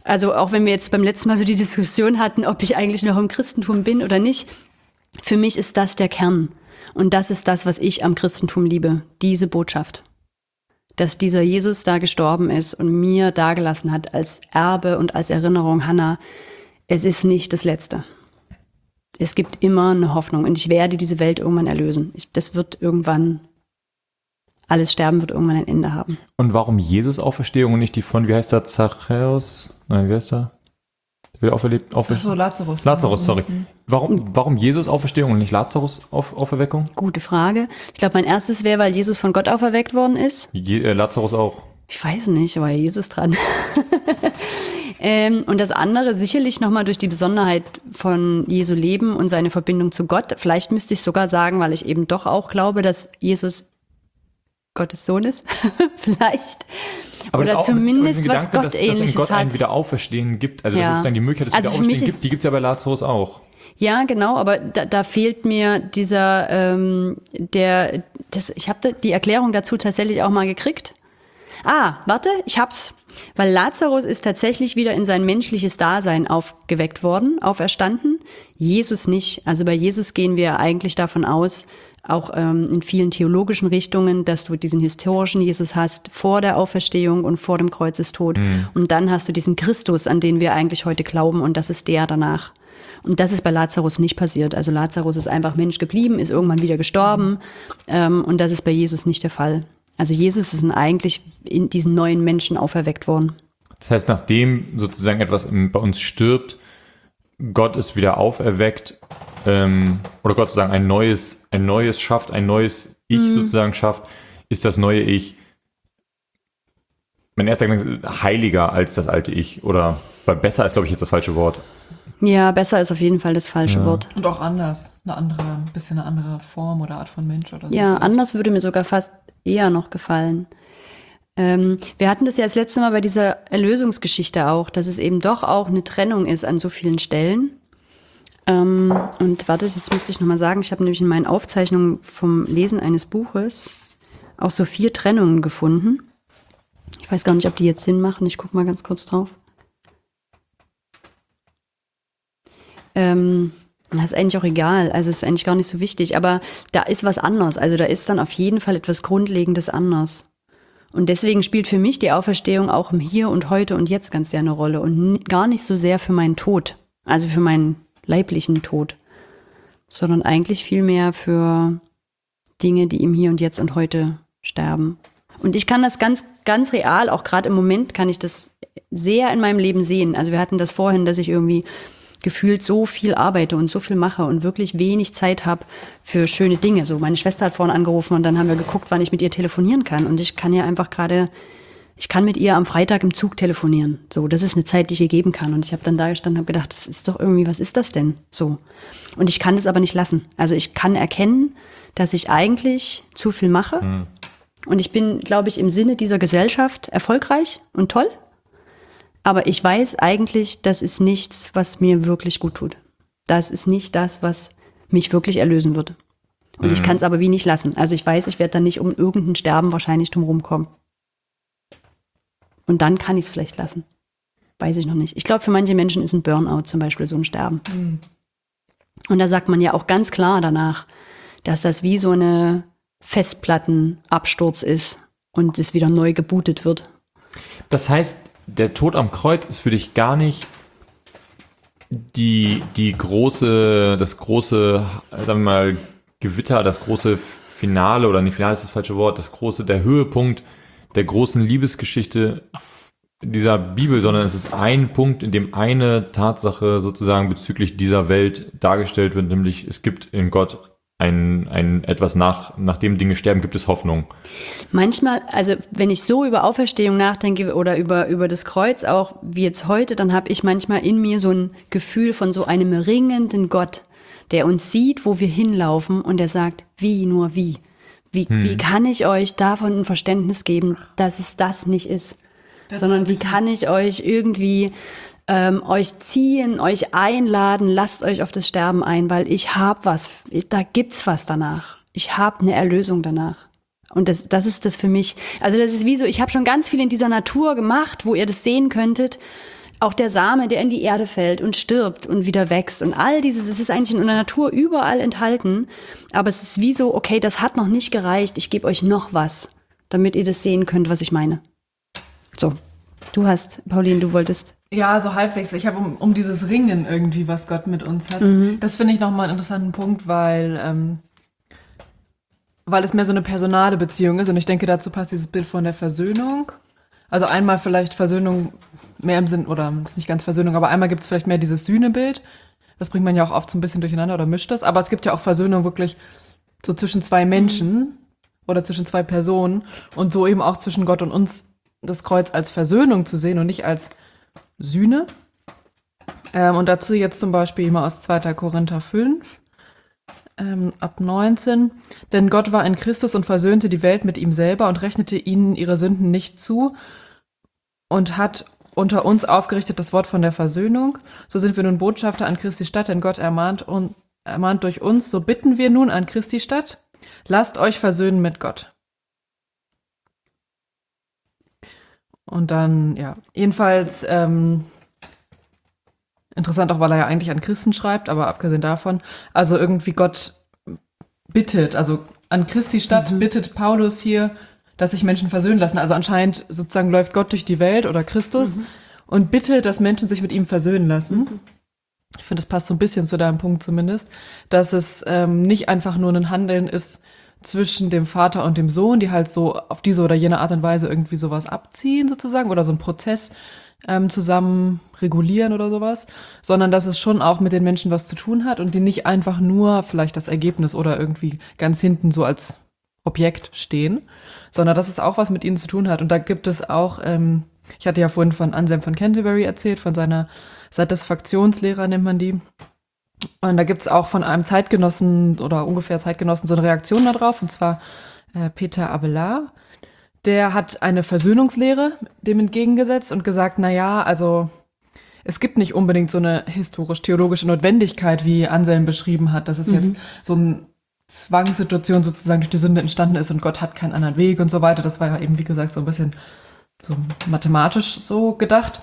Also auch wenn wir jetzt beim letzten Mal so die Diskussion hatten, ob ich eigentlich noch im Christentum bin oder nicht, für mich ist das der Kern. Und das ist das, was ich am Christentum liebe, diese Botschaft. Dass dieser Jesus da gestorben ist und mir dagelassen hat als Erbe und als Erinnerung, Hannah, es ist nicht das Letzte. Es gibt immer eine Hoffnung und ich werde diese Welt irgendwann erlösen. Ich, das wird irgendwann, alles Sterben wird irgendwann ein Ende haben. Und warum Jesus Auferstehung und nicht die von, wie heißt der, Zachäus? Nein, wie heißt der? Der wird auferlebt, aufer- Ach so, Lazarus. Lazarus, sorry. Warum, warum Jesus Auferstehung und nicht Lazarus auf, Auferweckung? Gute Frage. Ich glaube, mein erstes wäre, weil Jesus von Gott auferweckt worden ist. Je, äh, Lazarus auch. Ich weiß nicht, war ja Jesus dran. ähm, und das andere sicherlich nochmal durch die Besonderheit von Jesu Leben und seine Verbindung zu Gott. Vielleicht müsste ich sogar sagen, weil ich eben doch auch glaube, dass Jesus Gottes Sohn ist. Vielleicht. Aber Oder das auch, zumindest Gedanke, was Gott dass, dass Ähnliches in Gott hat. ein Wiederauferstehen gibt. Also Ja. dass es dann die Möglichkeit des Also für mich Wiederauferstehens ist- gibt, die gibt es ja bei Lazarus auch. Ja, genau, aber da, da fehlt mir dieser, ähm, der, das, ich habe die Erklärung dazu tatsächlich auch mal gekriegt. Ah, warte, ich hab's. Weil Lazarus ist tatsächlich wieder in sein menschliches Dasein aufgeweckt worden, auferstanden. Jesus nicht. Also bei Jesus gehen wir eigentlich davon aus, auch ähm, in vielen theologischen Richtungen, dass du diesen historischen Jesus hast vor der Auferstehung und vor dem Kreuzestod. Mhm. Und dann hast du diesen Christus, an den wir eigentlich heute glauben, und das ist der danach. Und das ist bei Lazarus nicht passiert. Also Lazarus ist einfach Mensch geblieben, ist irgendwann wieder gestorben. Ähm, und das ist bei Jesus nicht der Fall. Also Jesus ist eigentlich in diesen neuen Menschen auferweckt worden. Das heißt, nachdem sozusagen etwas im, bei uns stirbt, Gott ist wieder auferweckt, ähm, oder Gott sozusagen ein neues, ein neues schafft, ein neues Ich mhm. sozusagen schafft, ist das neue Ich, mein erster Gedanke ist heiliger als das alte Ich. Oder weil besser ist, glaube ich, jetzt das falsche Wort. Ja, besser ist auf jeden Fall das falsche Ja. Wort. Und auch anders. Eine andere, ein bisschen eine andere Form oder Art von Mensch oder so. Ja, anders würde mir sogar fast eher noch gefallen. Ähm, wir hatten das ja das letzte Mal bei dieser Erlösungsgeschichte auch, dass es eben doch auch eine Trennung ist an so vielen Stellen. Ähm, und wartet, jetzt müsste ich nochmal sagen, ich habe nämlich in meinen Aufzeichnungen vom Lesen eines Buches auch so vier Trennungen gefunden. Ich weiß gar nicht, ob die jetzt Sinn machen. Ich gucke mal ganz kurz drauf. Ähm, das ist eigentlich auch egal. Also ist eigentlich gar nicht so wichtig. Aber da ist was anders. Also da ist dann auf jeden Fall etwas Grundlegendes anders. Und deswegen spielt für mich die Auferstehung auch im Hier und Heute und Jetzt ganz sehr eine Rolle. Und n- gar nicht so sehr für meinen Tod. Also für meinen leiblichen Tod. Sondern eigentlich viel mehr für Dinge, die im Hier und Jetzt und Heute sterben. Und ich kann das ganz, ganz real, auch gerade im Moment kann ich das sehr in meinem Leben sehen. Also wir hatten das vorhin, dass ich irgendwie gefühlt so viel arbeite und so viel mache und wirklich wenig Zeit habe für schöne Dinge. So, meine Schwester hat vorhin angerufen und dann haben wir geguckt, wann ich mit ihr telefonieren kann. Und ich kann ja einfach gerade, ich kann mit ihr am Freitag im Zug telefonieren. So, das ist eine Zeit, die ich ihr geben kann. Und ich habe dann da gestanden und habe gedacht, das ist doch irgendwie, was ist das denn? So. Und ich kann das aber nicht lassen. Also ich kann erkennen, dass ich eigentlich zu viel mache. Hm. Und ich bin, glaube ich, im Sinne dieser Gesellschaft erfolgreich und toll. Aber ich weiß eigentlich, das ist nichts, was mir wirklich gut tut. Das ist nicht das, was mich wirklich erlösen würde. Und mhm. ich kann es aber wie nicht lassen. Also ich weiß, ich werde dann nicht um irgendein Sterben wahrscheinlich drum rumkommen. Und dann kann ich es vielleicht lassen. Weiß ich noch nicht. Ich glaube, für manche Menschen ist ein Burnout zum Beispiel so ein Sterben. Mhm. Und da sagt man ja auch ganz klar danach, dass das wie so eine Festplattenabsturz ist und es wieder neu gebootet wird. Das heißt, der Tod am Kreuz ist für dich gar nicht die, die große, das große, sagen wir mal, Gewitter, das große Finale, oder nicht Finale ist das falsche Wort, das große, der Höhepunkt der großen Liebesgeschichte dieser Bibel, sondern es ist ein Punkt, in dem eine Tatsache sozusagen bezüglich dieser Welt dargestellt wird, nämlich es gibt in Gott ein, ein etwas nach, nachdem Dinge sterben, gibt es Hoffnung. Manchmal, also wenn ich so über Auferstehung nachdenke oder über, über das Kreuz auch, wie jetzt heute, dann habe ich manchmal in mir so ein Gefühl von so einem ringenden Gott, der uns sieht, wo wir hinlaufen und der sagt, wie, nur wie? Wie, hm. wie kann ich euch davon ein Verständnis geben, dass es das nicht ist? Das Sondern wie kann ich euch irgendwie ähm, euch ziehen, euch einladen, lasst euch auf das Sterben ein, weil ich hab was, da gibt's was danach. Ich habe eine Erlösung danach. Und das, das ist das für mich. Also das ist wie so, ich habe schon ganz viel in dieser Natur gemacht, wo ihr das sehen könntet, auch der Same, der in die Erde fällt und stirbt und wieder wächst und all dieses, es ist eigentlich in der Natur überall enthalten, aber es ist wie so, okay, das hat noch nicht gereicht, ich gebe euch noch was, damit ihr das sehen könnt, was ich meine. So, du hast, Pauline, du wolltest... Ja, so halbwegs. Ich habe um, um dieses Ringen irgendwie, was Gott mit uns hat. Mhm. Das finde ich nochmal einen interessanten Punkt, weil, ähm, weil es mehr so eine personale Beziehung ist. Und ich denke, dazu passt dieses Bild von der Versöhnung. Also einmal vielleicht Versöhnung mehr im Sinn, oder das ist nicht ganz Versöhnung, aber einmal gibt es vielleicht mehr dieses Sühnebild. Das bringt man ja auch oft so ein bisschen durcheinander oder mischt das. Aber es gibt ja auch Versöhnung wirklich so zwischen zwei Menschen mhm. oder zwischen zwei Personen. Und so eben auch zwischen Gott und uns das Kreuz als Versöhnung zu sehen und nicht als Sühne. Ähm, und dazu jetzt zum Beispiel mal aus zweiter Korinther fünf, ähm, ab neunzehn. Denn Gott war in Christus und versöhnte die Welt mit ihm selber und rechnete ihnen ihre Sünden nicht zu und hat unter uns aufgerichtet das Wort von der Versöhnung. So sind wir nun Botschafter an Christi Stadt, denn Gott ermahnt, und, ermahnt durch uns. So bitten wir nun an Christi Stadt, lasst euch versöhnen mit Gott. Und dann, ja, jedenfalls ähm, interessant auch, weil er ja eigentlich an Christen schreibt, aber abgesehen davon, also irgendwie Gott bittet, also an Christi Stadt mhm. bittet Paulus hier, dass sich Menschen versöhnen lassen. Also anscheinend sozusagen läuft Gott durch die Welt oder Christus mhm. und bittet, dass Menschen sich mit ihm versöhnen lassen. Mhm. Ich finde, das passt so ein bisschen zu deinem Punkt zumindest, dass es ähm, nicht einfach nur ein Handeln ist zwischen dem Vater und dem Sohn, die halt so auf diese oder jene Art und Weise irgendwie sowas abziehen sozusagen oder so einen Prozess ähm, zusammen regulieren oder sowas, sondern dass es schon auch mit den Menschen was zu tun hat und die nicht einfach nur vielleicht das Ergebnis oder irgendwie ganz hinten so als Objekt stehen, sondern dass es auch was mit ihnen zu tun hat. Und da gibt es auch, ähm, ich hatte ja vorhin von Anselm von Canterbury erzählt, von seiner Satisfaktionslehre nennt man die. Und da gibt es auch von einem Zeitgenossen oder ungefähr Zeitgenossen so eine Reaktion darauf, und zwar äh, Peter Abelard. Der hat eine Versöhnungslehre dem entgegengesetzt und gesagt, na ja, also es gibt nicht unbedingt so eine historisch-theologische Notwendigkeit, wie Anselm beschrieben hat, dass es mhm. jetzt so eine Zwangssituation sozusagen durch die Sünde entstanden ist und Gott hat keinen anderen Weg und so weiter. Das war ja eben, wie gesagt, so ein bisschen so mathematisch so gedacht.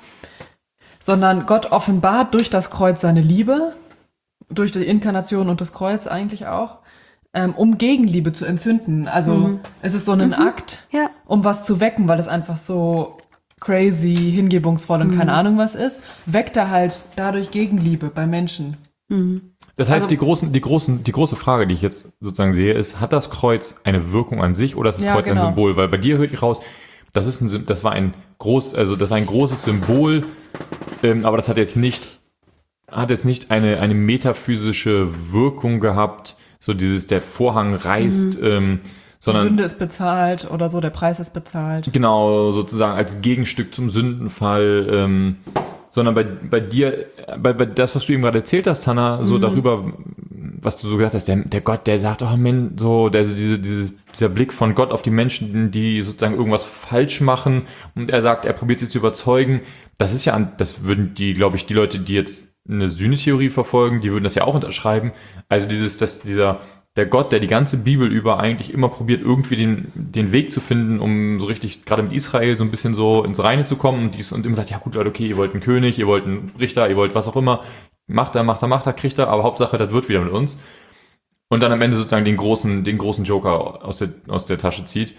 Sondern Gott offenbart durch das Kreuz seine Liebe, durch die Inkarnation und das Kreuz eigentlich auch, ähm, um Gegenliebe zu entzünden. Also mhm. es ist so ein mhm. Akt, ja. um was zu wecken, weil es einfach so crazy, hingebungsvoll und mhm. keine Ahnung was ist, weckt er halt dadurch Gegenliebe bei Menschen. Mhm. Das heißt, also, die, großen, die, großen, die große Frage, die ich jetzt sozusagen sehe, ist, hat das Kreuz eine Wirkung an sich oder ist das ja, Kreuz genau. ein Symbol? Weil bei dir höre ich raus, das, ist ein, das, war ein groß, also das war ein großes Symbol, ähm, aber das hat jetzt nicht hat jetzt nicht eine, eine metaphysische Wirkung gehabt, so dieses, der Vorhang reißt, mhm. ähm, sondern... Die Sünde ist bezahlt oder so, der Preis ist bezahlt. Genau, sozusagen als Gegenstück zum Sündenfall, ähm, sondern bei, bei dir, bei, bei das, was du eben gerade erzählt hast, Hanna, so mhm. darüber, was du so gesagt hast, der, der Gott, der sagt, oh Mann, so, der, diese, dieses, dieser Blick von Gott auf die Menschen, die sozusagen irgendwas falsch machen, und er sagt, er probiert sie zu überzeugen, das ist ja, das würden die, glaube ich, die Leute, die jetzt eine Sühnetheorie verfolgen, die würden das ja auch unterschreiben. Also dieses, dass dieser, der Gott, der die ganze Bibel über eigentlich immer probiert, irgendwie den, den Weg zu finden, um so richtig, gerade mit Israel, so ein bisschen so ins Reine zu kommen und, dies, und immer sagt, ja gut, Leute, okay, ihr wollt einen König, ihr wollt einen Richter, ihr wollt was auch immer, macht er, macht er, macht er, kriegt er, aber Hauptsache, das wird wieder mit uns. Und dann am Ende sozusagen den großen, den großen Joker aus der, aus der Tasche zieht.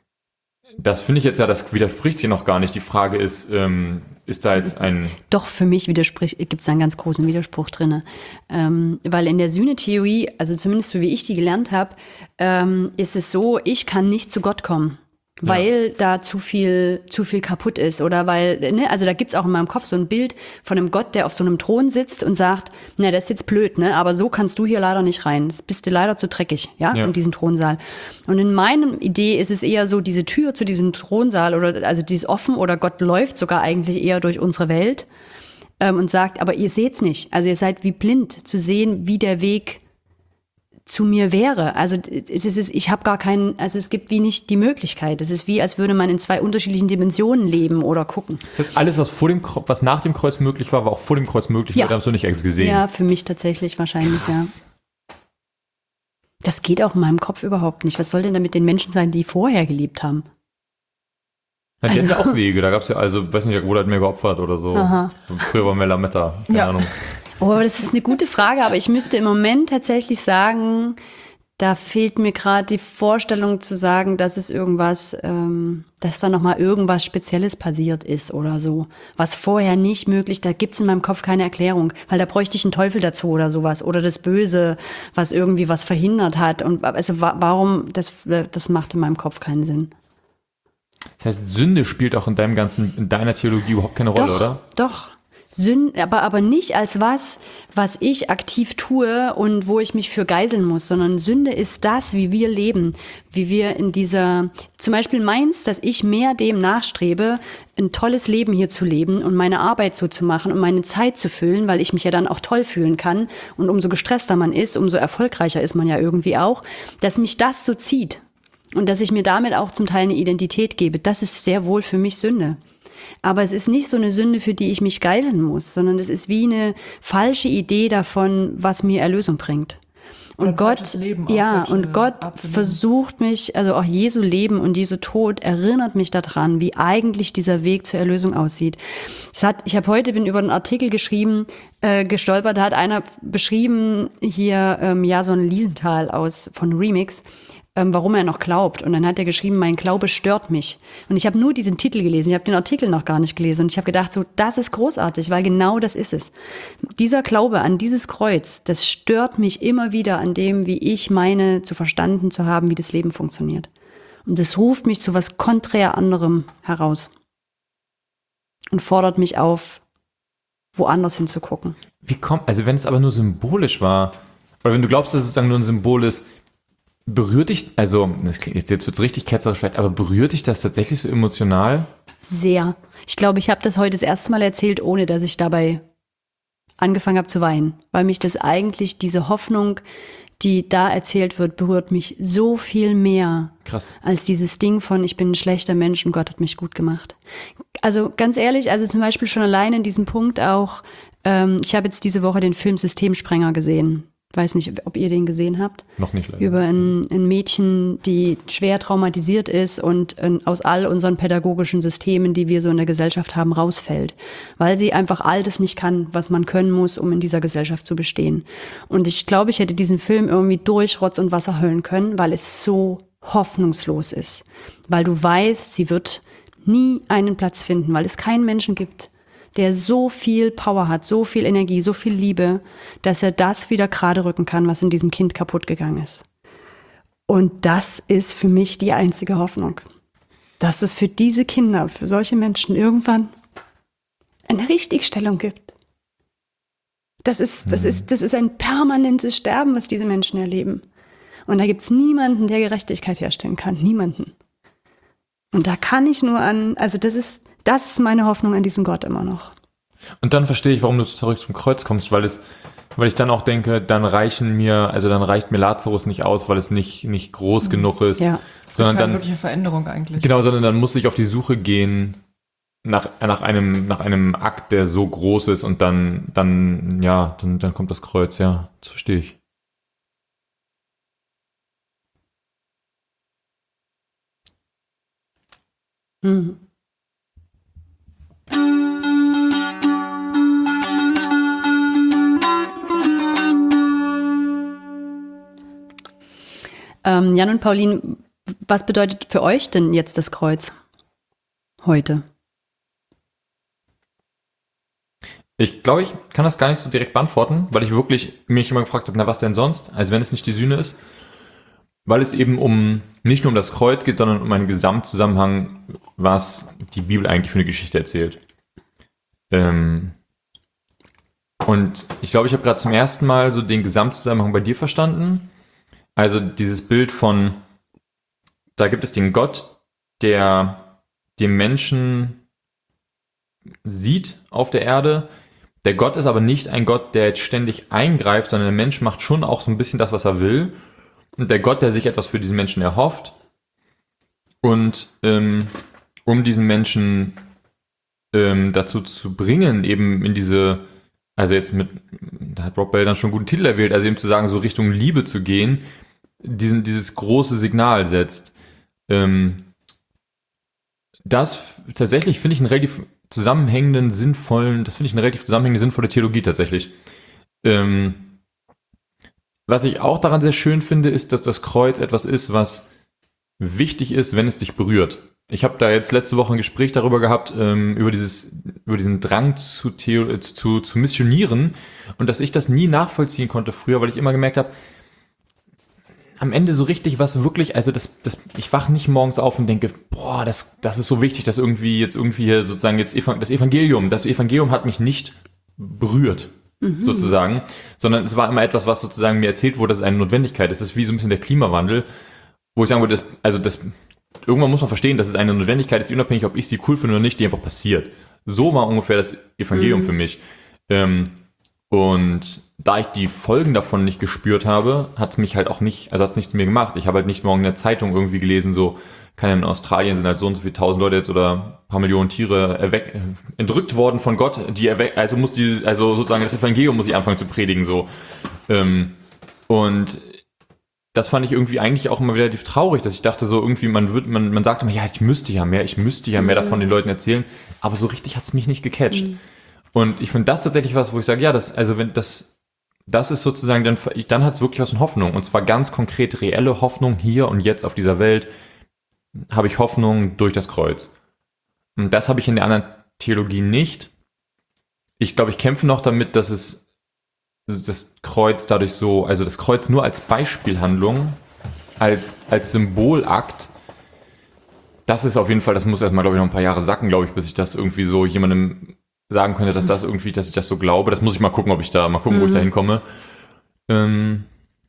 Das finde ich jetzt ja, das widerspricht sich noch gar nicht. Die Frage ist, ähm, ist da jetzt ein... Doch, für mich widerspricht, gibt es einen ganz großen Widerspruch drin. Ähm, weil in der Sühnetheorie, also zumindest so wie ich die gelernt habe, ähm, ist es so, ich kann nicht zu Gott kommen. Weil ja. da zu viel, zu viel kaputt ist oder weil, ne, also da gibt's auch in meinem Kopf so ein Bild von einem Gott, der auf so einem Thron sitzt und sagt, na, das ist jetzt blöd, ne, aber so kannst du hier leider nicht rein. Das bist du leider zu dreckig, ja, ja. in diesen Thronsaal. Und in meinem Idee ist es eher so, diese Tür zu diesem Thronsaal oder, also die ist offen oder Gott läuft sogar eigentlich eher durch unsere Welt ähm, und sagt, aber ihr seht's nicht. Also ihr seid wie blind zu sehen, wie der Weg zu mir wäre. Also es ist, ich habe gar keinen, also es gibt wie nicht die Möglichkeit. Es ist wie, als würde man in zwei unterschiedlichen Dimensionen leben oder gucken. Alles, was vor dem, was nach dem Kreuz möglich war, war auch vor dem Kreuz möglich. Ja. Das hast du nicht gesehen. Ja, für mich tatsächlich wahrscheinlich, Krass. ja. Das geht auch in meinem Kopf überhaupt nicht. Was soll denn da mit den Menschen sein, die vorher gelebt haben? Ja, die hatten ja auch Wege, da gab es ja, also, weiß nicht, da wurde halt mehr geopfert oder so. Aha. Früher war mehr Lametta, keine Ja. Ahnung. Oh, aber das ist eine gute Frage, aber ich müsste im Moment tatsächlich sagen, da fehlt mir gerade die Vorstellung zu sagen, dass es irgendwas, ähm, dass da nochmal irgendwas Spezielles passiert ist oder so. Was vorher nicht möglich, da gibt's in meinem Kopf keine Erklärung, weil da bräuchte ich einen Teufel dazu oder sowas. Oder das Böse, was irgendwie was verhindert hat. Und also wa- warum, das, das macht in meinem Kopf keinen Sinn. Das heißt, Sünde spielt auch in deinem ganzen, in deiner Theologie überhaupt keine Rolle, Doch, oder? doch. Sünde, aber, aber nicht als was, was ich aktiv tue und wo ich mich für geiseln muss, sondern Sünde ist das, wie wir leben, wie wir in dieser, zum Beispiel meins, dass ich mehr dem nachstrebe, ein tolles Leben hier zu leben und meine Arbeit so zu machen und meine Zeit zu füllen, weil ich mich ja dann auch toll fühlen kann und umso gestresster man ist, umso erfolgreicher ist man ja irgendwie auch, dass mich das so zieht und dass ich mir damit auch zum Teil eine Identität gebe, das ist sehr wohl für mich Sünde. Aber es ist nicht so eine Sünde, für die ich mich geiseln muss, sondern es ist wie eine falsche Idee davon, was mir Erlösung bringt. Und Oder ein Gott, falsches Leben, auch ja, falsche und Gott Art zu leben. versucht mich, also auch Jesu Leben und Jesu Tod erinnert mich daran, wie eigentlich dieser Weg zur Erlösung aussieht. Es hat, ich habe heute bin über einen Artikel geschrieben, äh, gestolpert, da hat einer beschrieben hier ähm, Jason Liesenthal aus von Remix, ähm, warum er noch glaubt. Und dann hat er geschrieben, mein Glaube stört mich. Und ich habe nur diesen Titel gelesen, ich habe den Artikel noch gar nicht gelesen. Und ich habe gedacht, so, das ist großartig, weil genau das ist es. Dieser Glaube an dieses Kreuz, das stört mich immer wieder an dem, wie ich meine, zu verstanden zu haben, wie das Leben funktioniert. Und es ruft mich zu was konträr anderem heraus. Und fordert mich auf, woanders hinzugucken. Wie kommt, also wenn es aber nur symbolisch war, oder wenn du glaubst, dass es sozusagen nur ein Symbol ist, berührt dich, also das klingt, jetzt, jetzt wird es richtig ketzerisch vielleicht, aber berührt dich das tatsächlich so emotional? Sehr. Ich glaube, ich habe das heute das erste Mal erzählt, ohne dass ich dabei angefangen habe zu weinen. Weil mich das eigentlich, diese Hoffnung, die da erzählt wird, berührt mich so viel mehr. Krass. Als dieses Ding von, ich bin ein schlechter Mensch und Gott hat mich gut gemacht. Also ganz ehrlich, also zum Beispiel schon allein in diesem Punkt auch, ähm, ich habe jetzt diese Woche den Film Systemsprenger gesehen. Weiß nicht, ob ihr den gesehen habt. Noch nicht leider. Über ein, ein Mädchen, die schwer traumatisiert ist und äh, aus all unseren pädagogischen Systemen, die wir so in der Gesellschaft haben, rausfällt. Weil sie einfach all das nicht kann, was man können muss, um in dieser Gesellschaft zu bestehen. Und ich glaube, ich hätte diesen Film irgendwie durch Rotz und Wasser heulen können, weil es so hoffnungslos ist. Weil du weißt, sie wird nie einen Platz finden, weil es keinen Menschen gibt, der so viel Power hat, so viel Energie, so viel Liebe, dass er das wieder gerade rücken kann, was in diesem Kind kaputt gegangen ist. Und das ist für mich die einzige Hoffnung. Dass es für diese Kinder, für solche Menschen irgendwann eine Richtigstellung gibt. Das ist, das ist, das ist ein permanentes Sterben, was diese Menschen erleben. Und da gibt es niemanden, der Gerechtigkeit herstellen kann. Niemanden. Und da kann ich nur an, also das ist, das ist meine Hoffnung an diesen Gott immer noch. Und dann verstehe ich, warum du zurück zum Kreuz kommst, weil es, weil ich dann auch denke, dann reichen mir, also dann reicht mir Lazarus nicht aus, weil es nicht, nicht groß genug ist. Ja. Das sondern keine dann, wirkliche Veränderung eigentlich. genau, sondern dann muss ich auf die Suche gehen nach, nach einem, nach einem Akt, der so groß ist und dann, dann, ja, dann, dann kommt das Kreuz, ja, das verstehe ich. Mhm. Ähm, Jan und Pauline, was bedeutet für euch denn jetzt das Kreuz heute? Ich glaube, ich kann das gar nicht so direkt beantworten, weil ich wirklich mich immer gefragt habe, na was denn sonst? Also wenn es nicht die Sühne ist, weil es eben um nicht nur um das Kreuz geht, sondern um einen Gesamtzusammenhang, was die Bibel eigentlich für eine Geschichte erzählt. Ähm und ich glaube, ich habe gerade zum ersten Mal so den Gesamtzusammenhang bei dir verstanden. Also dieses Bild von, da gibt es den Gott, der den Menschen sieht auf der Erde. Der Gott ist aber nicht ein Gott, der jetzt ständig eingreift, sondern der Mensch macht schon auch so ein bisschen das, was er will. Und der Gott, der sich etwas für diesen Menschen erhofft. Und ähm, um diesen Menschen ähm, dazu zu bringen, eben in diese, also jetzt mit, da hat Rob Bell dann schon einen guten Titel erwählt, also eben zu sagen, so Richtung Liebe zu gehen, diesen, dieses große Signal setzt. Ähm, das tatsächlich finde ich einen relativ zusammenhängenden, sinnvollen, das finde ich eine relativ zusammenhängende, sinnvolle Theologie tatsächlich. Ähm, was ich auch daran sehr schön finde, ist, dass das Kreuz etwas ist, was wichtig ist, wenn es dich berührt. Ich habe da jetzt letzte Woche ein Gespräch darüber gehabt, ähm, über dieses, über diesen Drang zu, Theo- zu, zu missionieren und dass ich das nie nachvollziehen konnte früher, weil ich immer gemerkt habe, am Ende so richtig was wirklich, also das, das, ich wache nicht morgens auf und denke, boah, das, das ist so wichtig, dass irgendwie jetzt irgendwie hier sozusagen jetzt Evan- das Evangelium, das Evangelium hat mich nicht berührt, mhm. sozusagen, sondern es war immer etwas, was sozusagen mir erzählt wurde, dass es eine Notwendigkeit ist. Es ist wie so ein bisschen der Klimawandel, wo ich sagen würde, das, also das, irgendwann muss man verstehen, dass es eine Notwendigkeit ist, die unabhängig, ob ich sie cool finde oder nicht, die einfach passiert. So war ungefähr das Evangelium mhm. für mich. Ähm, und da ich die Folgen davon nicht gespürt habe, hat es mich halt auch nicht, also hat es nichts mit mir gemacht. Ich habe halt nicht morgen in der Zeitung irgendwie gelesen, so, keine Ahnung, in Australien sind halt so und so viele tausend Leute jetzt oder ein paar Millionen Tiere erweck, entrückt worden von Gott, die erweck, also muss die, also sozusagen das Evangelium muss ich anfangen zu predigen, so. Ähm, und das fand ich irgendwie eigentlich auch immer relativ traurig, dass ich dachte so irgendwie, man wird, man, man sagt immer, ja, ich müsste ja mehr, ich müsste ja mehr mhm. davon den Leuten erzählen, aber so richtig hat es mich nicht gecatcht. Mhm. Und ich finde das tatsächlich was, wo ich sage, ja, das, also wenn das, das ist sozusagen, dann, dann hat es wirklich was von Hoffnung. Und zwar ganz konkret reelle Hoffnung hier und jetzt auf dieser Welt, habe ich Hoffnung durch das Kreuz. Und das habe ich in der anderen Theologie nicht. Ich glaube, ich kämpfe noch damit, dass es das Kreuz dadurch so, also das Kreuz nur als Beispielhandlung, als, als Symbolakt, das ist auf jeden Fall, das muss erstmal, glaube ich, noch ein paar Jahre sacken, glaube ich, bis ich das irgendwie so jemandem sagen könnte, dass das irgendwie, dass ich das so glaube. Das muss ich mal gucken, ob ich da, mal gucken, mhm. wo ich da hinkomme. Ähm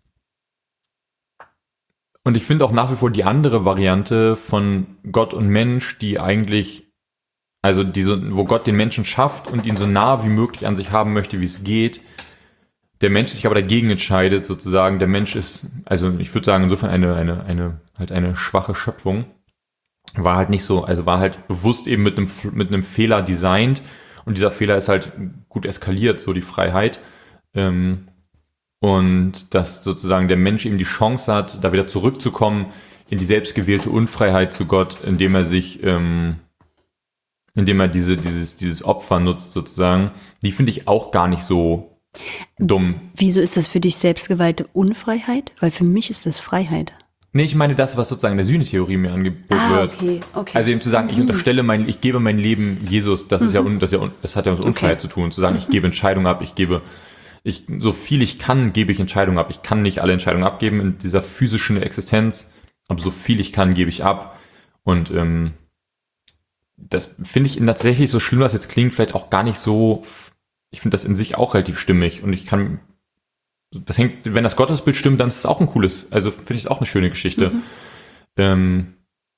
und ich finde auch nach wie vor die andere Variante von Gott und Mensch, die eigentlich, also diese, wo Gott den Menschen schafft und ihn so nah wie möglich an sich haben möchte, wie es geht, der Mensch sich aber dagegen entscheidet, sozusagen. Der Mensch ist, also ich würde sagen, insofern eine, eine, eine, halt eine schwache Schöpfung. War halt nicht so, also war halt bewusst eben mit einem, mit einem Fehler designt. Und dieser Fehler ist halt gut eskaliert, so die Freiheit. Ähm, und dass sozusagen der Mensch eben die Chance hat, da wieder zurückzukommen in die selbstgewählte Unfreiheit zu Gott, indem er sich, ähm, indem er diese, dieses, dieses Opfer nutzt sozusagen. Die finde ich auch gar nicht so dumm. Wieso ist das für dich selbstgewählte Unfreiheit? Weil für mich ist das Freiheit. Nee, ich meine das, was sozusagen der Sühnetheorie mir angeboten ah, wird. Okay, okay. Also eben zu sagen, ich unterstelle mein, ich gebe mein Leben Jesus, das mhm. ist ja, das, ist ja, das hat ja mit Unfreiheit okay. zu tun. Zu sagen, ich gebe Entscheidungen ab, ich gebe, ich, so viel ich kann, gebe ich Entscheidungen ab. Ich kann nicht alle Entscheidungen abgeben in dieser physischen Existenz, aber so viel ich kann, gebe ich ab. Und ähm, das finde ich tatsächlich, so schlimm das jetzt klingt, vielleicht auch gar nicht so, ich finde das in sich auch relativ stimmig und ich kann, das hängt, wenn das Gottesbild stimmt, dann ist es auch ein cooles, also finde ich es auch eine schöne Geschichte. Mhm. Ähm,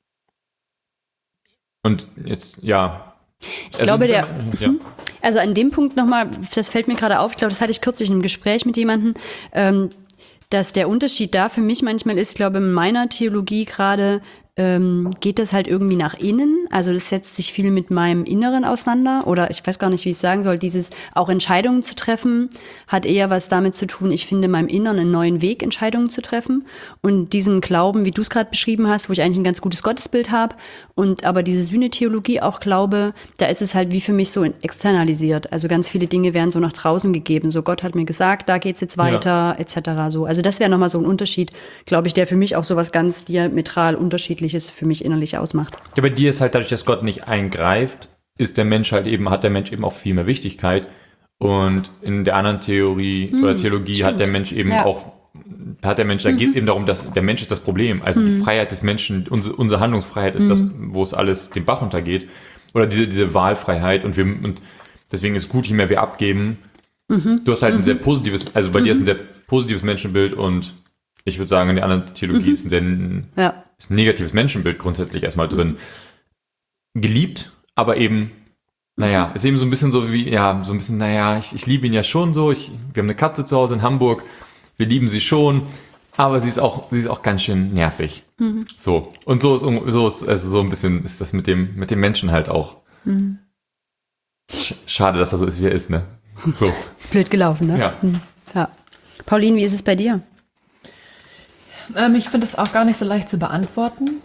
und jetzt, ja. Ich also, glaube, der, ja. also an dem Punkt nochmal, das fällt mir gerade auf, ich glaube, das hatte ich kürzlich in einem Gespräch mit jemandem, ähm, dass der Unterschied da für mich manchmal ist, ich glaube, in meiner Theologie gerade ähm, geht das halt irgendwie nach innen. Also das setzt sich viel mit meinem Inneren auseinander. Oder ich weiß gar nicht, wie ich es sagen soll. Dieses auch Entscheidungen zu treffen, hat eher was damit zu tun, ich finde in meinem Inneren einen neuen Weg, Entscheidungen zu treffen. Und diesen Glauben, wie du es gerade beschrieben hast, wo ich eigentlich ein ganz gutes Gottesbild habe und aber diese Sühnetheologie auch glaube, da ist es halt wie für mich so externalisiert. Also ganz viele Dinge werden so nach draußen gegeben. So Gott hat mir gesagt, da geht's jetzt weiter, ja. et cetera. So. Also das wäre nochmal so ein Unterschied, glaube ich, der für mich auch so was ganz diametral unterschiedliches für mich innerlich ausmacht. Ja, bei dir ist halt dadurch, dass Gott nicht eingreift, ist der Mensch halt eben, hat der Mensch eben auch viel mehr Wichtigkeit. Und in der anderen Theorie hm, oder Theologie stimmt. hat der Mensch eben ja. auch, hat der Mensch, da mhm. geht es eben darum, dass der Mensch ist das Problem. Also mhm. die Freiheit des Menschen, unsere, unsere Handlungsfreiheit ist mhm. das, wo es alles den Bach runtergeht. Oder diese, diese Wahlfreiheit. Und wir, und deswegen ist gut, je mehr wir abgeben. Mhm. Du hast halt mhm. ein sehr positives, also bei mhm. dir ist ein sehr positives Menschenbild und ich würde sagen, in der anderen Theologie mhm. ist ein sehr ja. ist ein negatives Menschenbild grundsätzlich erstmal drin. Geliebt, aber eben, naja, ist eben so ein bisschen so wie, ja, so ein bisschen, naja, ich, ich liebe ihn ja schon so. Ich, wir haben eine Katze zu Hause in Hamburg, wir lieben sie schon, aber sie ist auch, sie ist auch ganz schön nervig. Mhm. So. Und so ist, so ist, also so ein bisschen ist das mit dem, mit dem Menschen halt auch. Mhm. Schade, dass er so ist, wie er ist, ne? So. Ist blöd gelaufen, ne? Ja. Mhm. Ja. Pauline, wie ist es bei dir? Ähm, ich finde es auch gar nicht so leicht zu beantworten. Ich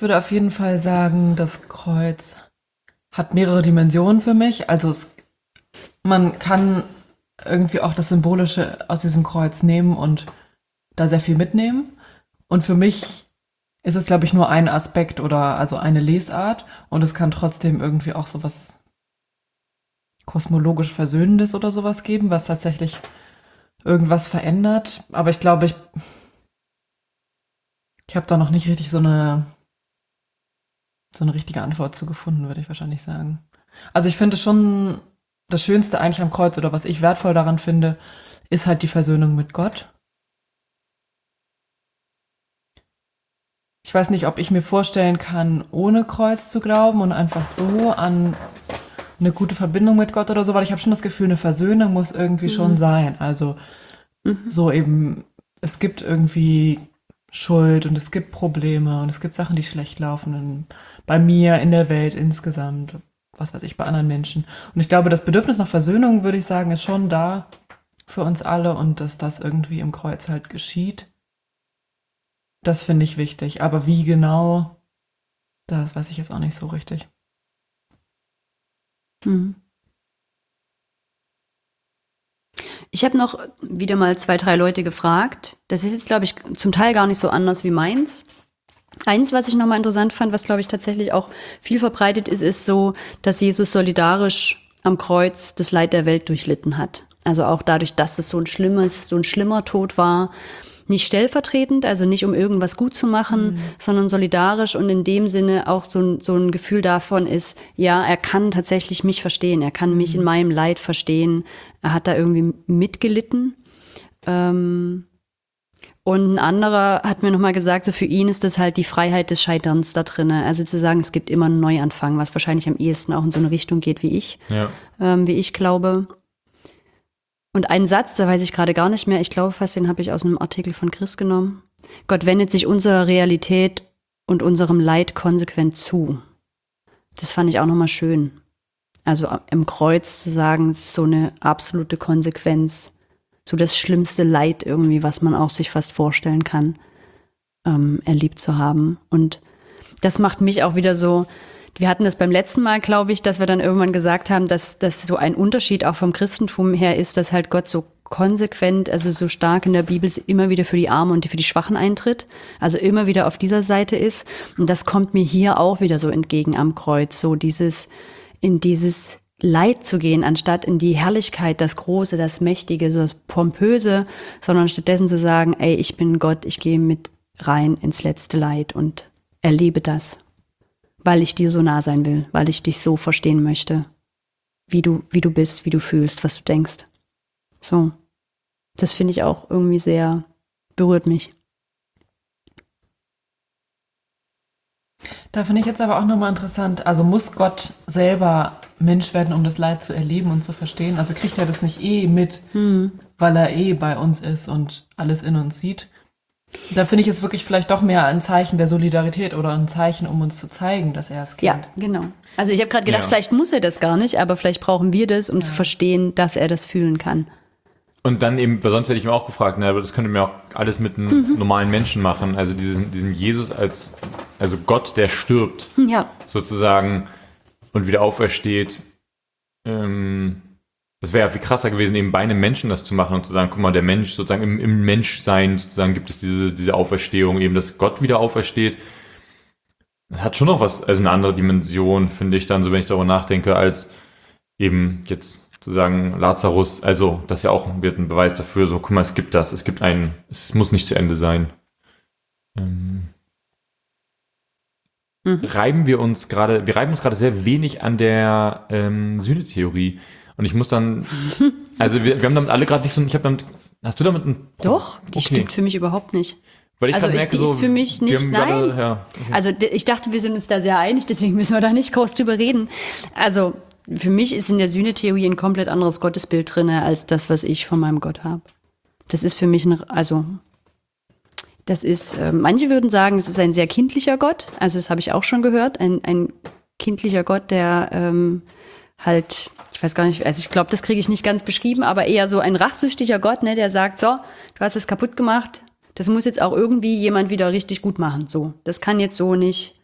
würde auf jeden Fall sagen, das Kreuz hat mehrere Dimensionen für mich. Also es, man kann irgendwie auch das Symbolische aus diesem Kreuz nehmen und da sehr viel mitnehmen. Und für mich ist es, glaube ich, nur ein Aspekt oder also eine Lesart. Und es kann trotzdem irgendwie auch so was kosmologisch Versöhnendes oder sowas geben, was tatsächlich irgendwas verändert. Aber ich glaube, ich, ich habe da noch nicht richtig so eine, so eine richtige Antwort zu gefunden, würde ich wahrscheinlich sagen. Also ich finde schon, das Schönste eigentlich am Kreuz oder was ich wertvoll daran finde, ist halt die Versöhnung mit Gott. Ich weiß nicht, ob ich mir vorstellen kann, ohne Kreuz zu glauben und einfach so an eine gute Verbindung mit Gott oder so, weil ich habe schon das Gefühl, eine Versöhnung muss irgendwie mhm. schon sein. Also mhm. so eben, es gibt irgendwie Schuld und es gibt Probleme und es gibt Sachen, die schlecht laufen in, bei mir, in der Welt insgesamt, was weiß ich, bei anderen Menschen. Und ich glaube, das Bedürfnis nach Versöhnung, würde ich sagen, ist schon da für uns alle und dass das irgendwie im Kreuz halt geschieht. Das finde ich wichtig. Aber wie genau, das weiß ich jetzt auch nicht so richtig. Hm. Ich habe noch wieder mal zwei, drei Leute gefragt. Das ist jetzt, glaube ich, zum Teil gar nicht so anders wie meins. Eins, was ich nochmal interessant fand, was, glaube ich, tatsächlich auch viel verbreitet ist, ist so, dass Jesus solidarisch am Kreuz das Leid der Welt durchlitten hat. Also auch dadurch, dass es so ein schlimmes, so ein schlimmer Tod war, nicht stellvertretend, also nicht um irgendwas gut zu machen, mhm. sondern solidarisch und in dem Sinne auch so ein, so ein Gefühl davon ist, ja, er kann tatsächlich mich verstehen, er kann mich mhm. in meinem Leid verstehen, er hat da irgendwie mitgelitten. Ähm, und ein anderer hat mir nochmal gesagt, so für ihn ist das halt die Freiheit des Scheiterns da drinne, also zu sagen, es gibt immer einen Neuanfang, was wahrscheinlich am ehesten auch in so eine Richtung geht, wie ich, ja. ähm, wie ich glaube. Und ein Satz, da weiß ich gerade gar nicht mehr, ich glaube fast, den habe ich aus einem Artikel von Chris genommen. Gott wendet sich unserer Realität und unserem Leid konsequent zu. Das fand ich auch nochmal schön. Also im Kreuz zu sagen, es ist so eine absolute Konsequenz. So das schlimmste Leid irgendwie, was man auch sich fast vorstellen kann, ähm, erlebt zu haben. Und das macht mich auch wieder so. Wir hatten das beim letzten Mal, glaube ich, dass wir dann irgendwann gesagt haben, dass das so ein Unterschied auch vom Christentum her ist, dass halt Gott so konsequent, also so stark in der Bibel immer wieder für die Armen und für die Schwachen eintritt, also immer wieder auf dieser Seite ist. Und das kommt mir hier auch wieder so entgegen am Kreuz, so dieses, in dieses Leid zu gehen, anstatt in die Herrlichkeit, das Große, das Mächtige, so das Pompöse, sondern stattdessen zu sagen, ey, ich bin Gott, ich gehe mit rein ins letzte Leid und erlebe das. Weil ich dir so nah sein will, weil ich dich so verstehen möchte, wie du, wie du bist, wie du fühlst, was du denkst. So, das finde ich auch irgendwie sehr, berührt mich. Da finde ich jetzt aber auch nochmal interessant, also muss Gott selber Mensch werden, um das Leid zu erleben und zu verstehen? Also kriegt er das nicht eh mit, hm. weil er eh bei uns ist und alles in uns sieht? Da finde ich es wirklich vielleicht doch mehr ein Zeichen der Solidarität oder ein Zeichen, um uns zu zeigen, dass er es kennt. Ja, genau. Also ich habe gerade gedacht, ja. vielleicht muss er das gar nicht, aber vielleicht brauchen wir das, um ja. zu verstehen, dass er das fühlen kann. Und dann eben, weil sonst hätte ich mir auch gefragt, na, aber das könnte mir auch alles mit einem mhm. normalen Menschen machen. Also diesen, diesen Jesus als, also Gott, der stirbt, ja. sozusagen, und wieder aufersteht. Ähm, Das wäre ja viel krasser gewesen, eben bei einem Menschen das zu machen und zu sagen, guck mal, der Mensch, sozusagen im, im Menschsein, sozusagen gibt es diese, diese Auferstehung, eben, dass Gott wieder aufersteht. Das hat schon noch was, also eine andere Dimension, finde ich dann, so wenn ich darüber nachdenke, als eben jetzt zu sagen, Lazarus, also das ist ja auch wird ein Beweis dafür, so, guck mal, es gibt das, es gibt einen, es muss nicht zu Ende sein. Ähm, mhm. Reiben wir uns gerade, wir reiben uns gerade sehr wenig an der ähm, Sühnetheorie. Und ich muss dann, also wir, wir haben damit alle gerade nicht so, ich habe damit, hast du damit ein Doch, die okay. stimmt für mich überhaupt nicht. Weil ich also ich, merke, die so, ist für mich nicht, nein. Gerade, ja, okay. Also ich dachte, wir sind uns da sehr einig, deswegen müssen wir da nicht groß drüber reden. Also für mich ist in der Sühnetheorie ein komplett anderes Gottesbild drin, als das, was ich von meinem Gott habe. Das ist für mich, ein, also das ist, äh, manche würden sagen, es ist ein sehr kindlicher Gott, also das habe ich auch schon gehört, ein, ein kindlicher Gott, der ähm, halt, ich weiß gar nicht, also ich glaube, das kriege ich nicht ganz beschrieben, aber eher so ein rachsüchtiger Gott, ne, der sagt, so, du hast es kaputt gemacht, das muss jetzt auch irgendwie jemand wieder richtig gut machen, so. Das kann jetzt so nicht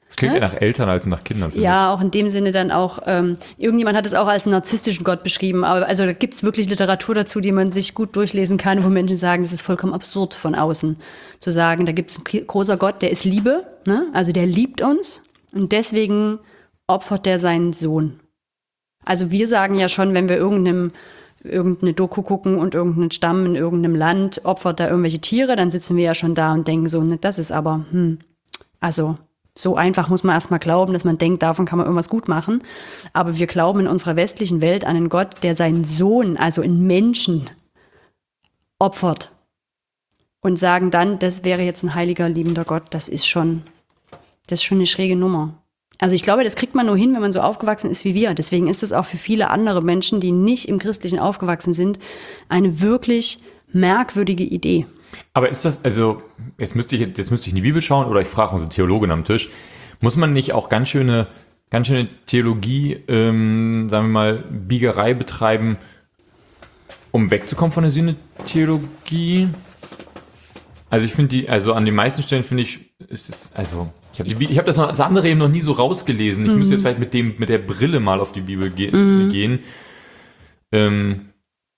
Das klingt Ne? eher nach Eltern als nach Kindern. finde Ja, auch in dem Sinne dann auch, ähm, irgendjemand hat es auch als einen narzisstischen Gott beschrieben, aber also da gibt's wirklich Literatur dazu, die man sich gut durchlesen kann, wo Menschen sagen, das ist vollkommen absurd von außen, zu sagen, da gibt's ein großer Gott, der ist Liebe, ne? Also der liebt uns und deswegen opfert der seinen Sohn. Also wir sagen ja schon, wenn wir irgendeinem irgendeine Doku gucken und irgendeinen Stamm in irgendeinem Land opfert da irgendwelche Tiere, dann sitzen wir ja schon da und denken so, ne, das ist aber, hm, also so einfach muss man erstmal glauben, dass man denkt, davon kann man irgendwas gut machen. Aber wir glauben in unserer westlichen Welt an einen Gott, der seinen Sohn, also einen Menschen, opfert. Und sagen dann, das wäre jetzt ein heiliger, liebender Gott. Das ist schon, das ist schon eine schräge Nummer. Also ich glaube, das kriegt man nur hin, wenn man so aufgewachsen ist wie wir. Deswegen ist es auch für viele andere Menschen, die nicht im Christlichen aufgewachsen sind, eine wirklich merkwürdige Idee. Aber ist das, also, jetzt müsste ich, jetzt müsste ich in die Bibel schauen oder ich frage unsere Theologin am Tisch, muss man nicht auch ganz schöne, ganz schöne Theologie, ähm, sagen wir mal, Biegerei betreiben, um wegzukommen von der Sühne-Theologie? Also ich finde die, also an den meisten Stellen finde ich, ist es, also, ich habe ich hab das, noch, das andere eben noch nie so rausgelesen. Ich mhm. müsste jetzt vielleicht mit dem, mit der Brille mal auf die Bibel ge- mhm. gehen. Ähm,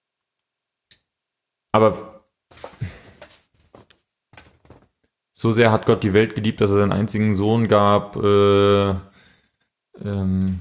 aber so sehr hat Gott die Welt geliebt, dass er seinen einzigen Sohn gab. Äh, ähm,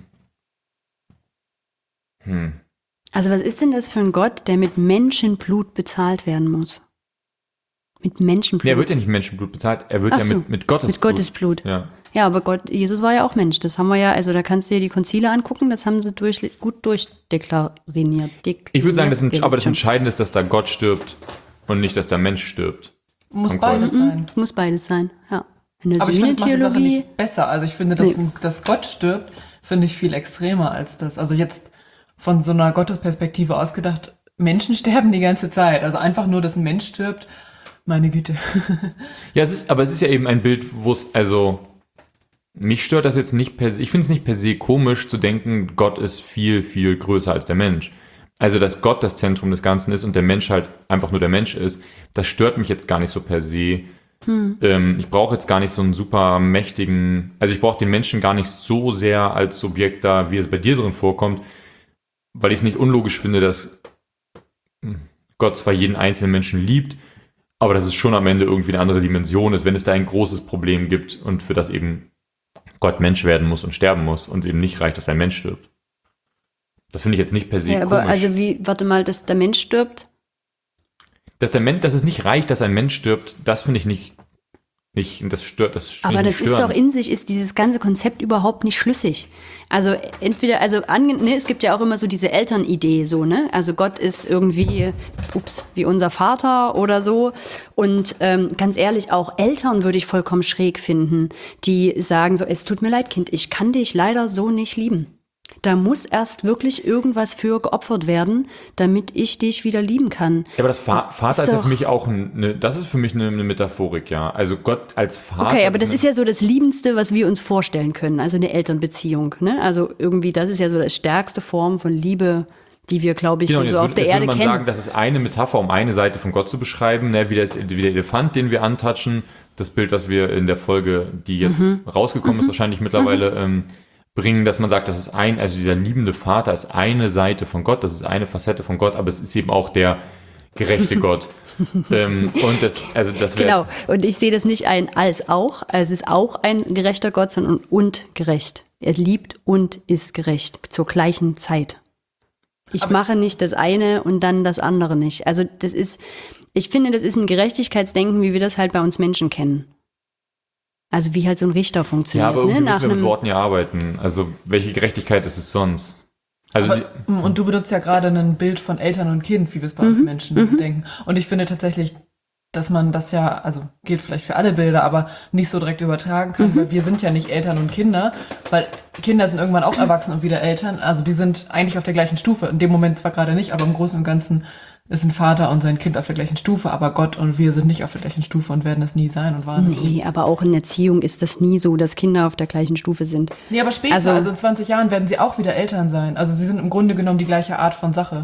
hm. Also was ist denn das für ein Gott, der mit Menschenblut bezahlt werden muss? Mit Menschenblut? Nee, er wird ja nicht mit Menschenblut bezahlt, er wird Ach ja so, mit, mit Gottes mit Blut. Gottes Blut. Ja. Ja, aber Gott, Jesus war ja auch Mensch. Das haben wir ja, also da kannst du dir die Konzile angucken, das haben sie durch, gut durchdeklariert. Ich würde sagen, das sind, aber das schon. Entscheidende ist, dass da Gott stirbt und nicht, dass der Mensch stirbt. Muss Am beides Kreuz. sein. Muss beides sein, ja. In der Aber ich finde, das macht die Sache Sühne-Theologie, nicht besser. Also ich finde, dass, Nee. dass Gott stirbt, finde ich viel extremer als das. Also jetzt von so einer Gottesperspektive ausgedacht, Menschen sterben die ganze Zeit. Also einfach nur, dass ein Mensch stirbt, meine Güte. Ja, es ist, aber es ist ja eben ein Bild, wo es, also, mich stört das jetzt nicht per se, ich finde es nicht per se komisch zu denken, Gott ist viel, viel größer als der Mensch. Also, dass Gott das Zentrum des Ganzen ist und der Mensch halt einfach nur der Mensch ist, das stört mich jetzt gar nicht so per se. Hm. Ähm, ich brauche jetzt gar nicht so einen super mächtigen, also ich brauche den Menschen gar nicht so sehr als Subjekt da, wie es bei dir drin vorkommt, weil ich es nicht unlogisch finde, dass Gott zwar jeden einzelnen Menschen liebt, aber dass es schon am Ende irgendwie eine andere Dimension ist, wenn es da ein großes Problem gibt und für das eben Gott Mensch werden muss und sterben muss und es eben nicht reicht, dass ein Mensch stirbt. Das finde ich jetzt nicht per se ja, aber komisch. also wie, warte mal, dass der Mensch stirbt? Dass der Mensch, dass es nicht reicht, dass ein Mensch stirbt, das finde ich nicht, nicht, das stört, das finde Aber ich das nicht ist störend. doch in sich, ist dieses ganze Konzept überhaupt nicht schlüssig. Also entweder, also ange, ne, es gibt ja auch immer so diese Elternidee, so, ne? Also Gott ist irgendwie, ups, wie unser Vater oder so. Und ähm, ganz ehrlich, auch Eltern würde ich vollkommen schräg finden, die sagen so, es tut mir leid, Kind, ich kann dich leider so nicht lieben. Da muss erst wirklich irgendwas für geopfert werden, damit ich dich wieder lieben kann. Ja, aber das Fa- Das Vater ist ist ja doch- für mich auch eine, das ist für mich eine, eine Metaphorik, ja. Also Gott als Vater. Okay, aber das ist ja so das Liebendste, was wir uns vorstellen können, also eine Elternbeziehung. Ne? Also irgendwie, das ist ja so das stärkste Form von Liebe, die wir, glaube ich, Genau, so jetzt auf würde, der jetzt Erde würde man kennen. sagen, das ist eine Metapher, um eine Seite von Gott zu beschreiben, ne? wie, das, wie der Elefant, den wir antatschen, das Bild, was wir in der Folge, die jetzt Mhm. rausgekommen Mhm. ist, wahrscheinlich mittlerweile ähm, bringen, dass man sagt, das ist ein, also dieser liebende Vater ist eine Seite von Gott, das ist eine Facette von Gott, aber es ist eben auch der gerechte Gott. ähm, und das, also das wäre Genau, und ich sehe das nicht ein als auch, also es ist auch ein gerechter Gott, sondern und gerecht. Er liebt und ist gerecht zur gleichen Zeit. Ich Aber- mache nicht das eine und dann das andere nicht. Also das ist, ich finde, das ist ein Gerechtigkeitsdenken, wie wir das halt bei uns Menschen kennen. Also wie halt so ein Richter ja, funktioniert. aber irgendwie ne? Nach müssen wir mit einem, Worten ja arbeiten. Also welche Gerechtigkeit ist es sonst? Also die, Aber, und du benutzt ja gerade ein Bild von Eltern und Kind, wie wir es bei uns Menschen denken. Und ich finde tatsächlich, dass man das ja, also gilt vielleicht für alle Bilder, aber nicht so direkt übertragen kann, weil wir sind ja nicht Eltern und Kinder, weil Kinder sind irgendwann auch erwachsen und wieder Eltern. Also die sind eigentlich auf der gleichen Stufe. In dem Moment zwar gerade nicht, aber im Großen und Ganzen ist ein Vater und sein Kind auf der gleichen Stufe, aber Gott und wir sind nicht auf der gleichen Stufe und werden es nie sein und waren es nie. nee, aber auch in Erziehung ist das nie so, dass Kinder auf der gleichen Stufe sind. Nee, aber später, Also- also, in zwanzig Jahren werden sie auch wieder Eltern sein. Also sie sind im Grunde genommen die gleiche Art von Sache.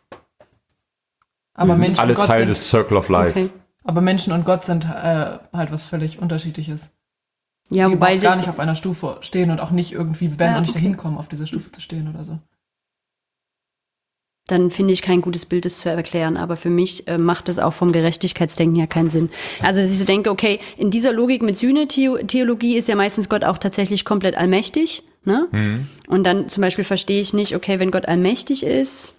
Aber wir sind Menschen alle und Gott Teil sind, des Circle of Life. Okay. aber Menschen und Gott sind äh, halt was völlig Unterschiedliches. Ja, die wobei überhaupt gar das, nicht auf einer Stufe stehen und auch nicht irgendwie, wir werden Ja, auch nicht okay. dahin kommen, auf dieser Stufe zu stehen oder so. dann finde ich kein gutes Bild, das zu erklären. Aber für mich äh, macht das auch vom Gerechtigkeitsdenken her keinen Sinn. Also, dass ich so denke, okay, in dieser Logik mit Sühne-Theologie ist ja meistens Gott auch tatsächlich komplett allmächtig. Ne? Mhm. Und dann zum Beispiel verstehe ich nicht, okay, wenn Gott allmächtig ist,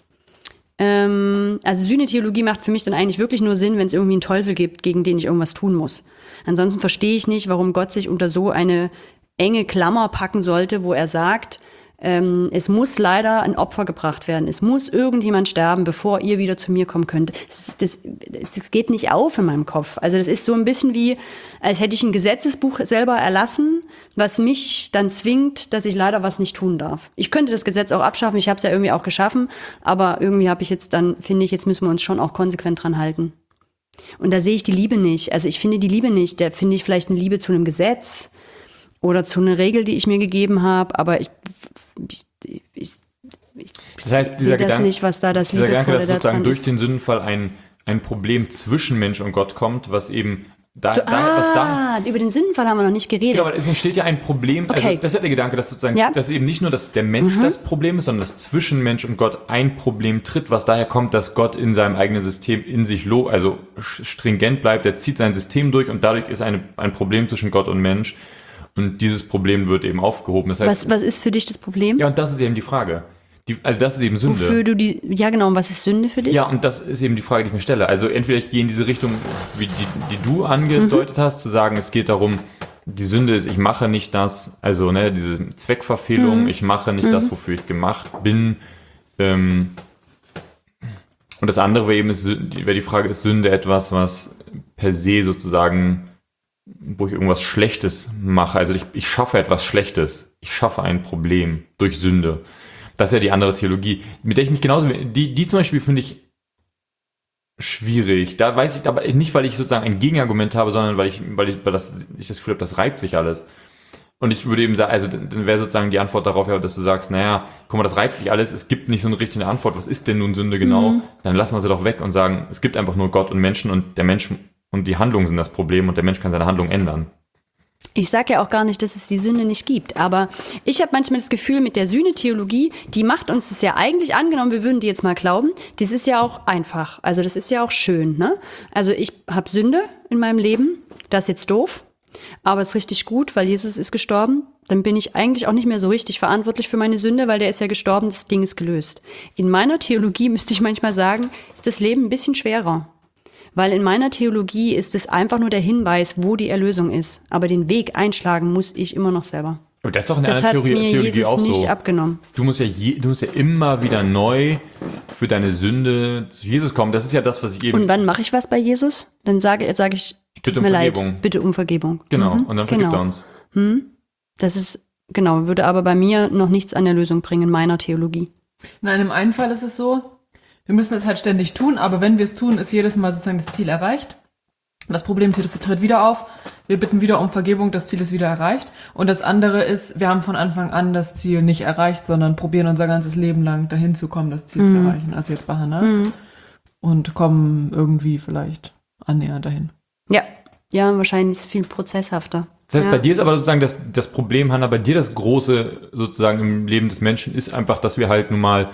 ähm, also Sühne-Theologie macht für mich dann eigentlich wirklich nur Sinn, wenn es irgendwie einen Teufel gibt, gegen den ich irgendwas tun muss. Ansonsten verstehe ich nicht, warum Gott sich unter so eine enge Klammer packen sollte, wo er sagt, ähm, es muss leider ein Opfer gebracht werden. Es muss irgendjemand sterben, bevor ihr wieder zu mir kommen könnt. Das, das, das geht nicht auf in meinem Kopf. Also das ist so ein bisschen wie, als hätte ich ein Gesetzesbuch selber erlassen, was mich dann zwingt, dass ich leider was nicht tun darf. Ich könnte das Gesetz auch abschaffen, ich habe es ja irgendwie auch geschaffen, aber irgendwie habe ich jetzt dann, finde ich, jetzt müssen wir uns schon auch konsequent dran halten. Und da sehe ich die Liebe nicht. Also ich finde die Liebe nicht. Da finde ich vielleicht eine Liebe zu einem Gesetz oder zu einer Regel, die ich mir gegeben habe, aber ich, ich, ich, ich Das heißt, sehe dieser das Gedanke, nicht, was da das dieser Gedanke, Liebevolle dass sozusagen daran durch ist. den Sündenfall ein, ein Problem zwischen Mensch und Gott kommt, was eben da, Du, da was da ah, über den Sündenfall haben wir noch nicht geredet. Genau, aber es entsteht ja ein Problem, also Okay. das ist ja der Gedanke, dass sozusagen, Ja. dass eben nicht nur, dass der Mensch das Problem ist, sondern dass zwischen Mensch und Gott ein Problem tritt, was daher kommt, dass Gott in seinem eigenen System in sich lo, also stringent bleibt, er zieht sein System durch und dadurch ist eine, ein Problem zwischen Gott und Mensch und dieses Problem wird eben aufgehoben. Das heißt, was, was ist für dich das Problem? ja, und das ist eben die Frage. Die, also das ist eben Sünde. Wofür du die, ja genau, und was ist Sünde für dich? Ja, und das ist eben die Frage, die ich mir stelle. Also entweder ich gehe in diese Richtung, wie die, die du angedeutet Mhm. hast, zu sagen, es geht darum, die Sünde ist, ich mache nicht das, also ne, diese Zweckverfehlung, Mhm. ich mache nicht das, wofür ich gemacht bin. Ähm, und das andere wäre eben, ist, wäre die Frage, ist Sünde etwas, was per se sozusagen, wo ich irgendwas Schlechtes mache? Also ich, ich schaffe etwas Schlechtes. Ich schaffe ein Problem durch Sünde. Das ist ja die andere Theologie, mit der ich mich genauso, die, die zum Beispiel finde ich schwierig. Da weiß ich aber nicht, weil ich sozusagen ein Gegenargument habe, sondern weil ich, weil ich, weil das, ich das Gefühl habe, das reibt sich alles. Und ich würde eben sagen, also dann wäre sozusagen die Antwort darauf ja, dass du sagst, naja, guck mal, das reibt sich alles, es gibt nicht so eine richtige Antwort, was ist denn nun Sünde genau? Mhm. Dann lassen wir sie doch weg und sagen, es gibt einfach nur Gott und Menschen und der Mensch und die Handlungen sind das Problem und der Mensch kann seine Handlung ändern. Ich sage ja auch gar nicht, dass es die Sünde nicht gibt, aber ich habe manchmal das Gefühl, mit der Sühne-Theologie, die macht uns das ja eigentlich, angenommen, wir würden die jetzt mal glauben, das ist ja auch einfach, also das ist ja auch schön, ne? Also ich habe Sünde in meinem Leben, das ist jetzt doof, aber es ist richtig gut, weil Jesus ist gestorben, dann bin ich eigentlich auch nicht mehr so richtig verantwortlich für meine Sünde, weil der ist ja gestorben, das Ding ist gelöst. In meiner Theologie müsste ich manchmal sagen, ist das Leben ein bisschen schwerer. Weil in meiner Theologie ist es einfach nur der Hinweis, wo die Erlösung ist. Aber den Weg einschlagen muss ich immer noch selber. Aber das ist doch in Das einer hat Theorie, mir Theologie Jesus auch nicht so. abgenommen. Du musst ja je, du musst ja immer wieder neu für deine Sünde zu Jesus kommen. Das ist ja das, was ich eben. Und wann mache ich was bei Jesus? Dann sage, sage ich, bitte tut um mir Vergebung. leid, bitte um Vergebung. Genau. Mhm, Und dann vergibt genau. er uns. Das ist, genau, würde aber bei mir noch nichts an der Lösung bringen in meiner Theologie. Nein, im einen Fall ist es so, wir müssen es halt ständig tun, aber wenn wir es tun, ist jedes Mal sozusagen das Ziel erreicht. Das Problem tritt, tritt wieder auf, wir bitten wieder um Vergebung, das Ziel ist wieder erreicht. Und das andere ist, wir haben von Anfang an das Ziel nicht erreicht, sondern probieren unser ganzes Leben lang dahin zu kommen, das Ziel zu erreichen, also jetzt bei Hannah. Und kommen irgendwie vielleicht annähernd dahin. Ja, ja, wahrscheinlich ist es viel prozesshafter. Das heißt, ja. bei dir ist aber sozusagen das, das Problem, Hannah, bei dir das Große sozusagen im Leben des Menschen ist einfach, dass wir halt nun mal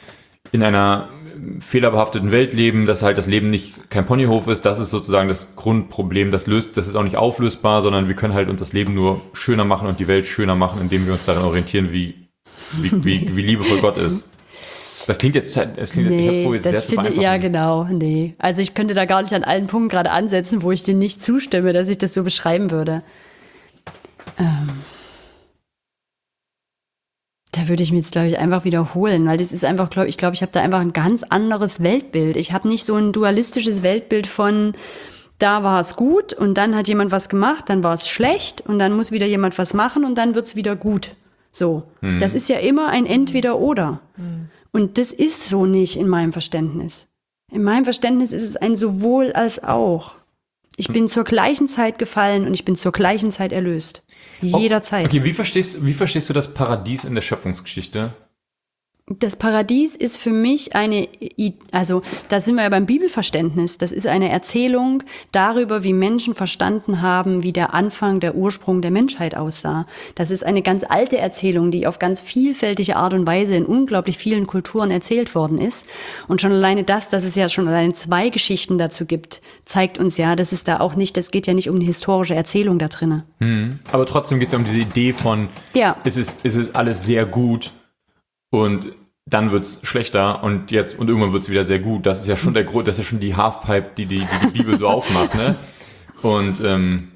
in einer fehlerbehafteten Welt leben, dass halt das Leben nicht kein Ponyhof ist. Das ist sozusagen das Grundproblem. Das löst, das ist auch nicht auflösbar, sondern wir können halt uns das Leben nur schöner machen und die Welt schöner machen, indem wir uns daran orientieren, wie, wie, wie, wie liebevoll Gott ist. Das klingt jetzt, das klingt jetzt, ich Nee, habe jetzt sehr das zu finde, vereinfachen. ja genau, nee. Also ich könnte da gar nicht an allen Punkten gerade ansetzen, wo ich dir nicht zustimme, dass ich das so beschreiben würde. Ähm, da würde ich mir jetzt, glaube ich, einfach wiederholen, weil das ist einfach, glaube ich, glaube ich, habe da einfach ein ganz anderes Weltbild. Ich habe nicht so ein dualistisches Weltbild von, da war es gut und dann hat jemand was gemacht, dann war es schlecht und dann muss wieder jemand was machen und dann wird es wieder gut. So, Hm. das ist ja immer ein Entweder-Oder. Und das ist so nicht in meinem Verständnis. In meinem Verständnis ist es ein sowohl als auch. Ich bin zur gleichen Zeit gefallen und ich bin zur gleichen Zeit erlöst. Jederzeit. Okay, wie verstehst, wie verstehst du das Paradies in der Schöpfungsgeschichte? Das Paradies ist für mich eine, I- also da sind wir ja beim Bibelverständnis, das ist eine Erzählung darüber, wie Menschen verstanden haben, wie der Anfang, der Ursprung der Menschheit aussah. Das ist eine ganz alte Erzählung, die auf ganz vielfältige Art und Weise in unglaublich vielen Kulturen erzählt worden ist. Und schon alleine das, dass es ja schon alleine zwei Geschichten dazu gibt, zeigt uns ja, dass es da auch nicht, das geht ja nicht um eine historische Erzählung da drinne. Mhm. Aber trotzdem geht es ja um diese Idee von, Ja. es ist, es ist alles sehr gut und dann wird's schlechter und jetzt und irgendwann wird's wieder sehr gut. Das ist ja schon der Grund, das ist ja schon die Halfpipe, die die, die, die Bibel so aufmacht, ne? Und ähm,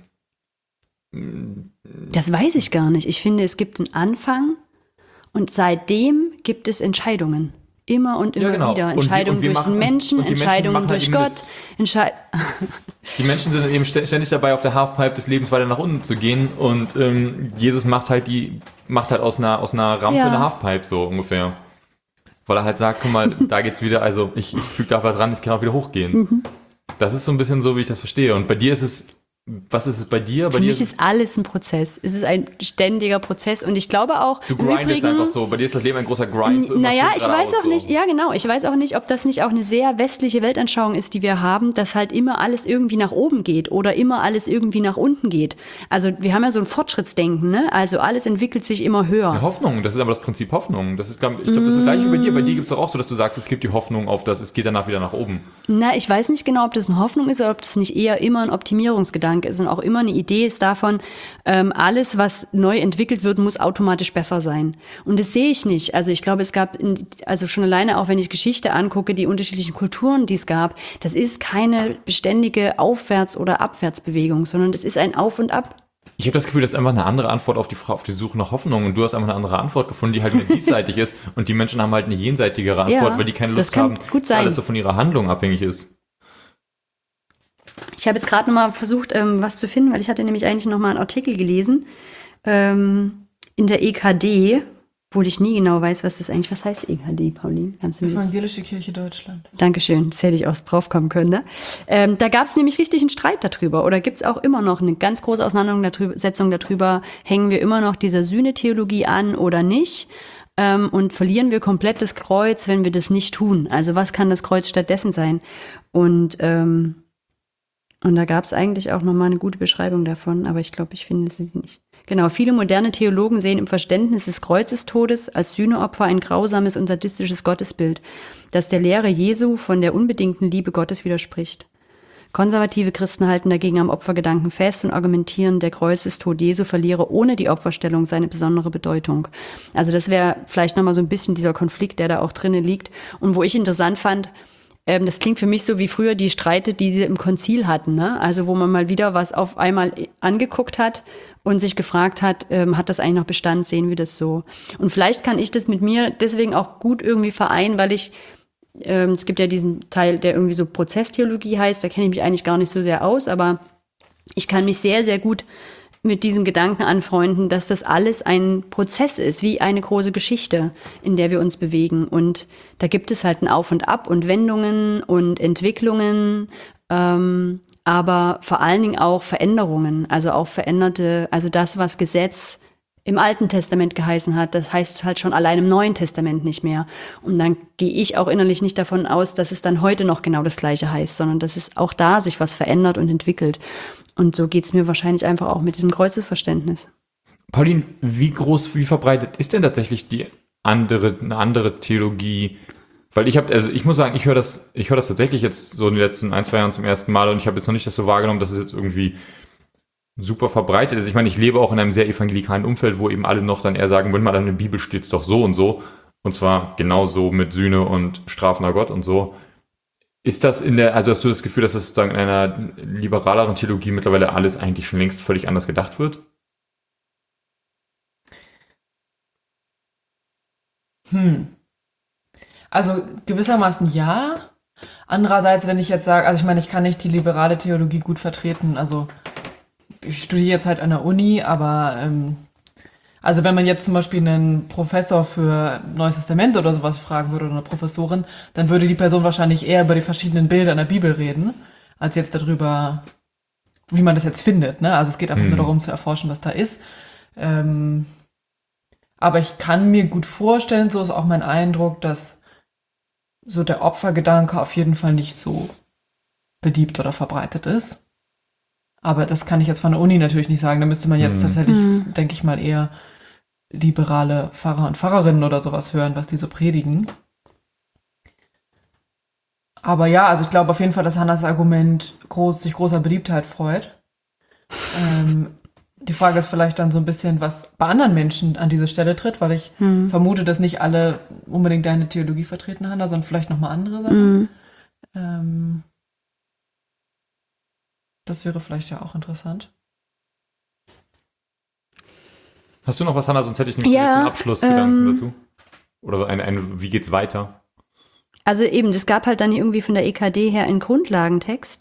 Das weiß ich gar nicht. Ich finde, es gibt einen Anfang und seitdem gibt es Entscheidungen. Immer und immer Ja, genau. wieder. Und wir- Entscheidungen und wir durch den machen- Menschen, und die Menschen Entscheidungen machen halt durch eben Gott. das- Entschei die Menschen sind eben st- ständig dabei, auf der Halfpipe des Lebens weiter nach unten zu gehen und ähm, Jesus macht halt die macht halt aus einer aus einer Rampe Ja. eine Halfpipe so ungefähr. Weil er halt sagt, guck mal, da geht's wieder, also ich, ich füge da was dran, ich kann auch wieder hochgehen. Mhm. Das ist so ein bisschen so, wie ich das verstehe. Und bei dir ist es, was ist es bei dir? Bei Für dir mich ist alles ein Prozess. Es ist ein ständiger Prozess und ich glaube auch, du im grindest Übrigen, einfach so. Bei dir ist das Leben ein großer Grind. So, irgendwas naja, steht ich gerade weiß aus, auch nicht, so. ja genau, ich weiß auch nicht, ob das nicht auch eine sehr westliche Weltanschauung ist, die wir haben, dass halt immer alles irgendwie nach oben geht oder immer alles irgendwie nach unten geht. Also wir haben ja so ein Fortschrittsdenken, ne? Also alles entwickelt sich immer höher. Ja, Hoffnung, das ist aber das Prinzip Hoffnung. Das ist, glaub, ich glaube, das ist das gleiche wie bei dir. Bei dir gibt es auch so, dass du sagst, es gibt die Hoffnung auf das, es geht danach wieder nach oben. Na, ich weiß nicht genau, ob das eine Hoffnung ist oder ob das nicht eher immer ein Optimierungsgedanke ist und auch immer eine Idee ist davon, ähm, alles, was neu entwickelt wird, muss automatisch besser sein. Und das sehe ich nicht. Also ich glaube, es gab, in, also schon alleine auch, wenn ich Geschichte angucke, die unterschiedlichen Kulturen, die es gab, das ist keine beständige Aufwärts- oder Abwärtsbewegung, sondern das ist ein Auf und Ab. Ich habe das Gefühl, das ist einfach eine andere Antwort auf die, Fra- auf die Suche nach Hoffnung und du hast einfach eine andere Antwort gefunden, die halt mehr diesseitig ist und die Menschen haben halt eine jenseitigere Antwort, Ja, weil die keine das Lust kann haben, gut dass sein. alles so von ihrer Handlung abhängig ist. Ich habe jetzt gerade noch mal versucht, ähm, was zu finden, weil ich hatte nämlich eigentlich noch mal einen Artikel gelesen ähm, in der E K D, wo ich nie genau weiß, was das eigentlich, was heißt E K D, Pauline? Kannst du mir das? Evangelische Kirche Deutschland. Dankeschön, das hätte ich auch drauf kommen können. Ne? Ähm, da gab es nämlich richtig einen Streit darüber oder gibt es auch immer noch eine ganz große Auseinandersetzung darüber, hängen wir immer noch dieser Sühnetheologie an oder nicht? Ähm, und verlieren wir komplett das Kreuz, wenn wir das nicht tun? Also was kann das Kreuz stattdessen sein? Und ähm, Und da gab es eigentlich auch nochmal eine gute Beschreibung davon, aber ich glaube, ich finde sie nicht. Genau, viele moderne Theologen sehen im Verständnis des Kreuzestodes als Sühneopfer ein grausames und sadistisches Gottesbild, das der Lehre Jesu von der unbedingten Liebe Gottes widerspricht. Konservative Christen halten dagegen am Opfergedanken fest und argumentieren, der Kreuzestod Jesu verliere ohne die Opferstellung seine besondere Bedeutung. Also das wäre vielleicht nochmal so ein bisschen dieser Konflikt, der da auch drinnen liegt. Und wo ich interessant fand, Ähm, das klingt für mich so wie früher die Streite, die sie im Konzil hatten, ne? Also wo man mal wieder was auf einmal angeguckt hat und sich gefragt hat, ähm, hat das eigentlich noch Bestand, sehen wir das so? Und vielleicht kann ich das mit mir deswegen auch gut irgendwie vereinen, weil ich, ähm, es gibt ja diesen Teil, der irgendwie so Prozesstheologie heißt, da kenne ich mich eigentlich gar nicht so sehr aus, aber ich kann mich sehr, sehr gut mit diesem Gedanken anfreunden, dass das alles ein Prozess ist, wie eine große Geschichte, in der wir uns bewegen. Und da gibt es halt ein Auf und Ab und Wendungen und Entwicklungen, ähm, aber vor allen Dingen auch Veränderungen, also auch veränderte, also das, was Gesetz im Alten Testament geheißen hat, das heißt halt schon allein im Neuen Testament nicht mehr. Und dann gehe ich auch innerlich nicht davon aus, dass es dann heute noch genau das Gleiche heißt, sondern dass es auch da sich was verändert und entwickelt. Und so geht's mir wahrscheinlich einfach auch mit diesem Kreuzesverständnis. Pauline, wie groß, wie verbreitet ist denn tatsächlich die andere, eine andere Theologie? Weil ich habe, also ich muss sagen, ich höre das, ich höre das tatsächlich jetzt so in den letzten ein, zwei Jahren zum ersten Mal und ich habe jetzt noch nicht das so wahrgenommen, dass es jetzt irgendwie super verbreitet ist. Ich meine, ich lebe auch in einem sehr evangelikalen Umfeld, wo eben alle noch dann eher sagen, wenn mal in der Bibel steht es doch so und so. Und zwar genauso mit Sühne und strafender Gott und so. Ist das in der, also hast du das Gefühl, dass das sozusagen in einer liberaleren Theologie mittlerweile alles eigentlich schon längst völlig anders gedacht wird? Hm. Also gewissermaßen ja. Andererseits, wenn ich jetzt sage, also ich meine, ich kann nicht die liberale Theologie gut vertreten. Also ich studiere jetzt halt an der Uni, aber ähm, also wenn man jetzt zum Beispiel einen Professor für Neues Testament oder sowas fragen würde oder eine Professorin, dann würde die Person wahrscheinlich eher über die verschiedenen Bilder in der Bibel reden, als jetzt darüber, wie man das jetzt findet. Ne? Also es geht einfach Mhm. nur darum zu erforschen, was da ist. Ähm, Aber ich kann mir gut vorstellen, so ist auch mein Eindruck, dass so der Opfergedanke auf jeden Fall nicht so beliebt oder verbreitet ist. Aber das kann ich jetzt von der Uni natürlich nicht sagen. Da müsste man jetzt Hm. tatsächlich, Hm. denke ich mal, eher liberale Pfarrer und Pfarrerinnen oder sowas hören, was die so predigen. Aber ja, also ich glaube auf jeden Fall, dass Hannas Argument groß, sich großer Beliebtheit freut. Ähm, die Frage ist vielleicht dann so ein bisschen, was bei anderen Menschen an diese Stelle tritt, weil ich Hm. vermute, dass nicht alle unbedingt deine Theologie vertreten, Hannah, sondern vielleicht nochmal andere Sachen. Hm. Ähm, das wäre vielleicht ja auch interessant. Hast du noch was, Hannah? Sonst hätte ich nämlich Ja, jetzt einen Abschlussgedanken ähm, dazu. Oder so ein, ein, wie geht's weiter? Also eben, es gab halt dann irgendwie von der E K D her einen Grundlagentext,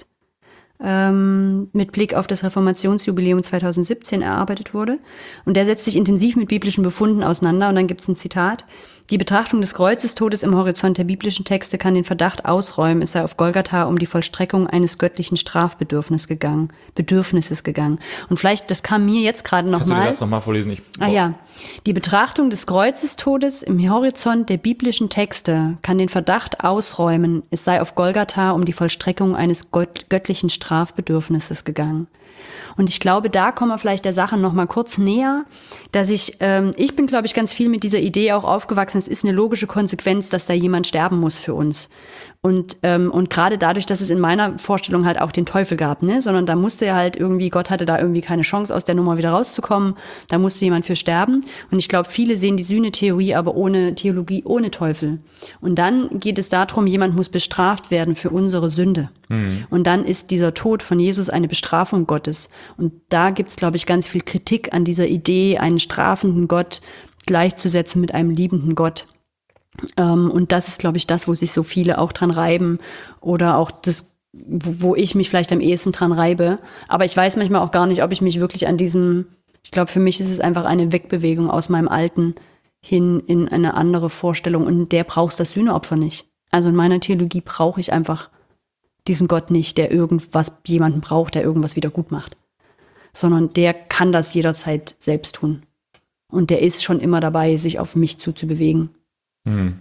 ähm, mit Blick auf das Reformationsjubiläum zweitausendsiebzehn erarbeitet wurde. Und der setzt sich intensiv mit biblischen Befunden auseinander. Und dann gibt es ein Zitat. Die Betrachtung des Kreuzestodes im Horizont der biblischen Texte kann den Verdacht ausräumen, es sei auf Golgatha um die Vollstreckung eines göttlichen Strafbedürfnisses gegangen. Bedürfnisses gegangen. Und vielleicht, das kam mir jetzt gerade Kannst du nochmal. dir das nochmal vorlesen? Ich, Ah ja, die Betrachtung des Kreuzestodes im Horizont der biblischen Texte kann den Verdacht ausräumen, es sei auf Golgatha um die Vollstreckung eines gött- göttlichen Strafbedürfnisses gegangen. Und ich glaube, da kommen wir vielleicht der Sache noch mal kurz näher, dass ich, ähm, ich bin, glaube ich, ganz viel mit dieser Idee auch aufgewachsen, es ist eine logische Konsequenz, dass da jemand sterben muss für uns. Und, ähm, und gerade dadurch, dass es in meiner Vorstellung halt auch den Teufel gab, ne, sondern da musste ja halt irgendwie, Gott hatte da irgendwie keine Chance, aus der Nummer wieder rauszukommen, da musste jemand für sterben. Und ich glaube, viele sehen die Sühnetheorie aber ohne Theologie, ohne Teufel. Und dann geht es darum, jemand muss bestraft werden für unsere Sünde. Mhm. Und dann ist dieser Tod von Jesus eine Bestrafung Gottes. Und da gibt's, glaube ich, ganz viel Kritik an dieser Idee, einen strafenden Gott gleichzusetzen mit einem liebenden Gott. Ähm, und das ist, glaube ich, das, wo sich so viele auch dran reiben oder auch das, wo, wo ich mich vielleicht am ehesten dran reibe. Aber ich weiß manchmal auch gar nicht, ob ich mich wirklich an diesem, ich glaube, für mich ist es einfach eine Wegbewegung aus meinem Alten hin in eine andere Vorstellung. Und in der brauchst das Sühneopfer nicht. Also in meiner Theologie brauche ich einfach diesen Gott nicht, der irgendwas, jemanden braucht, der irgendwas wieder gut macht. Sondern der kann das jederzeit selbst tun. Und der ist schon immer dabei, sich auf mich zuzubewegen. Hm.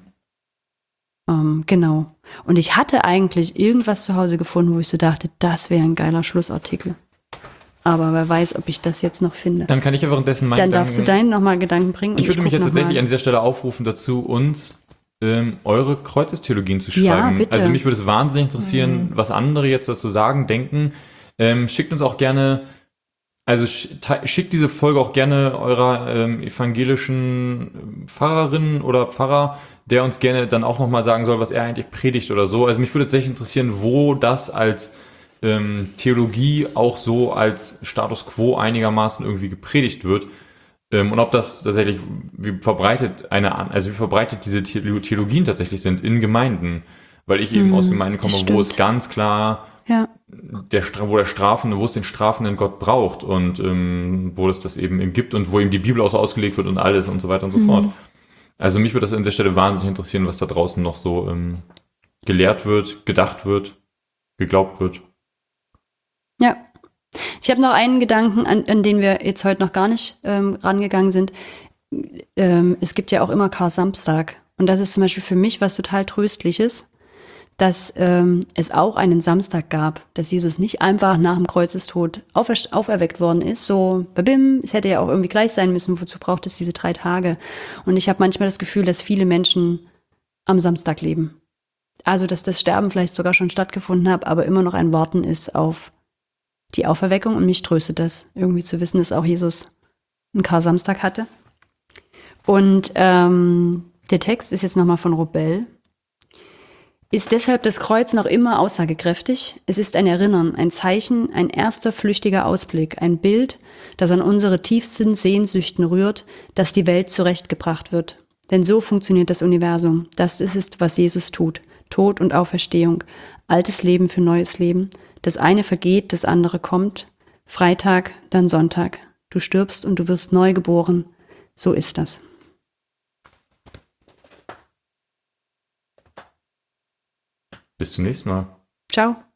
Ähm, genau. Und ich hatte eigentlich irgendwas zu Hause gefunden, wo ich so dachte, das wäre ein geiler Schlussartikel. Aber wer weiß, ob ich das jetzt noch finde. Dann kann ich ja währenddessen meinen Dann darfst du deinen nochmal Gedanken bringen. und Ich würde mich guck jetzt noch tatsächlich mal. an dieser Stelle aufrufen dazu, uns ähm, eure Kreuzestheologien zu schreiben. Ja, bitte. Also mich würde es wahnsinnig interessieren, was andere jetzt dazu sagen, denken. Ähm, schickt uns auch gerne, also sch- te- schickt diese Folge auch gerne eurer ähm, evangelischen Pfarrerin oder Pfarrer, der uns gerne dann auch nochmal sagen soll, was er eigentlich predigt oder so. Also mich würde tatsächlich interessieren, wo das als ähm, Theologie auch so als Status quo einigermaßen irgendwie gepredigt wird. Ähm, und ob das tatsächlich, wie verbreitet eine, also wie verbreitet diese The- Theologien tatsächlich sind in Gemeinden. Weil ich eben Mm, aus Gemeinden das komme, wo es stimmt. ganz klar Ja, der, Stra- wo der Strafende, wo es den strafenden Gott braucht und ähm, wo es das eben gibt und wo eben die Bibel auch so ausgelegt wird und alles und so weiter und so Mhm. fort. Also mich würde das an der Stelle wahnsinnig interessieren, was da draußen noch so ähm, gelehrt wird, gedacht wird, geglaubt wird. ja. Ich habe noch einen Gedanken, an, an den wir jetzt heute noch gar nicht ähm, rangegangen sind. Ähm, es gibt ja auch immer Kar-Samstag. Und das ist zum Beispiel für mich was total Tröstliches, dass ähm, es auch einen Samstag gab, dass Jesus nicht einfach nach dem Kreuzestod aufer auferweckt worden ist, so babim, es hätte ja auch irgendwie gleich sein müssen, wozu braucht es diese drei Tage? Und ich habe manchmal das Gefühl, dass viele Menschen am Samstag leben. Also, dass das Sterben vielleicht sogar schon stattgefunden hat, aber immer noch ein Warten ist auf die Auferweckung. Und mich tröstet das, irgendwie zu wissen, dass auch Jesus einen Kar-Samstag hatte. Und ähm, der Text ist jetzt nochmal von Robel. Ist deshalb das Kreuz noch immer aussagekräftig? Es ist ein Erinnern, ein Zeichen, ein erster flüchtiger Ausblick, ein Bild, das an unsere tiefsten Sehnsüchten rührt, dass die Welt zurechtgebracht wird. Denn so funktioniert das Universum. Das ist es, was Jesus tut. Tod und Auferstehung, altes Leben für neues Leben. Das eine vergeht, das andere kommt. Freitag, dann Sonntag. Du stirbst und du wirst neu geboren. So ist das. Bis zum nächsten Mal. Ciao.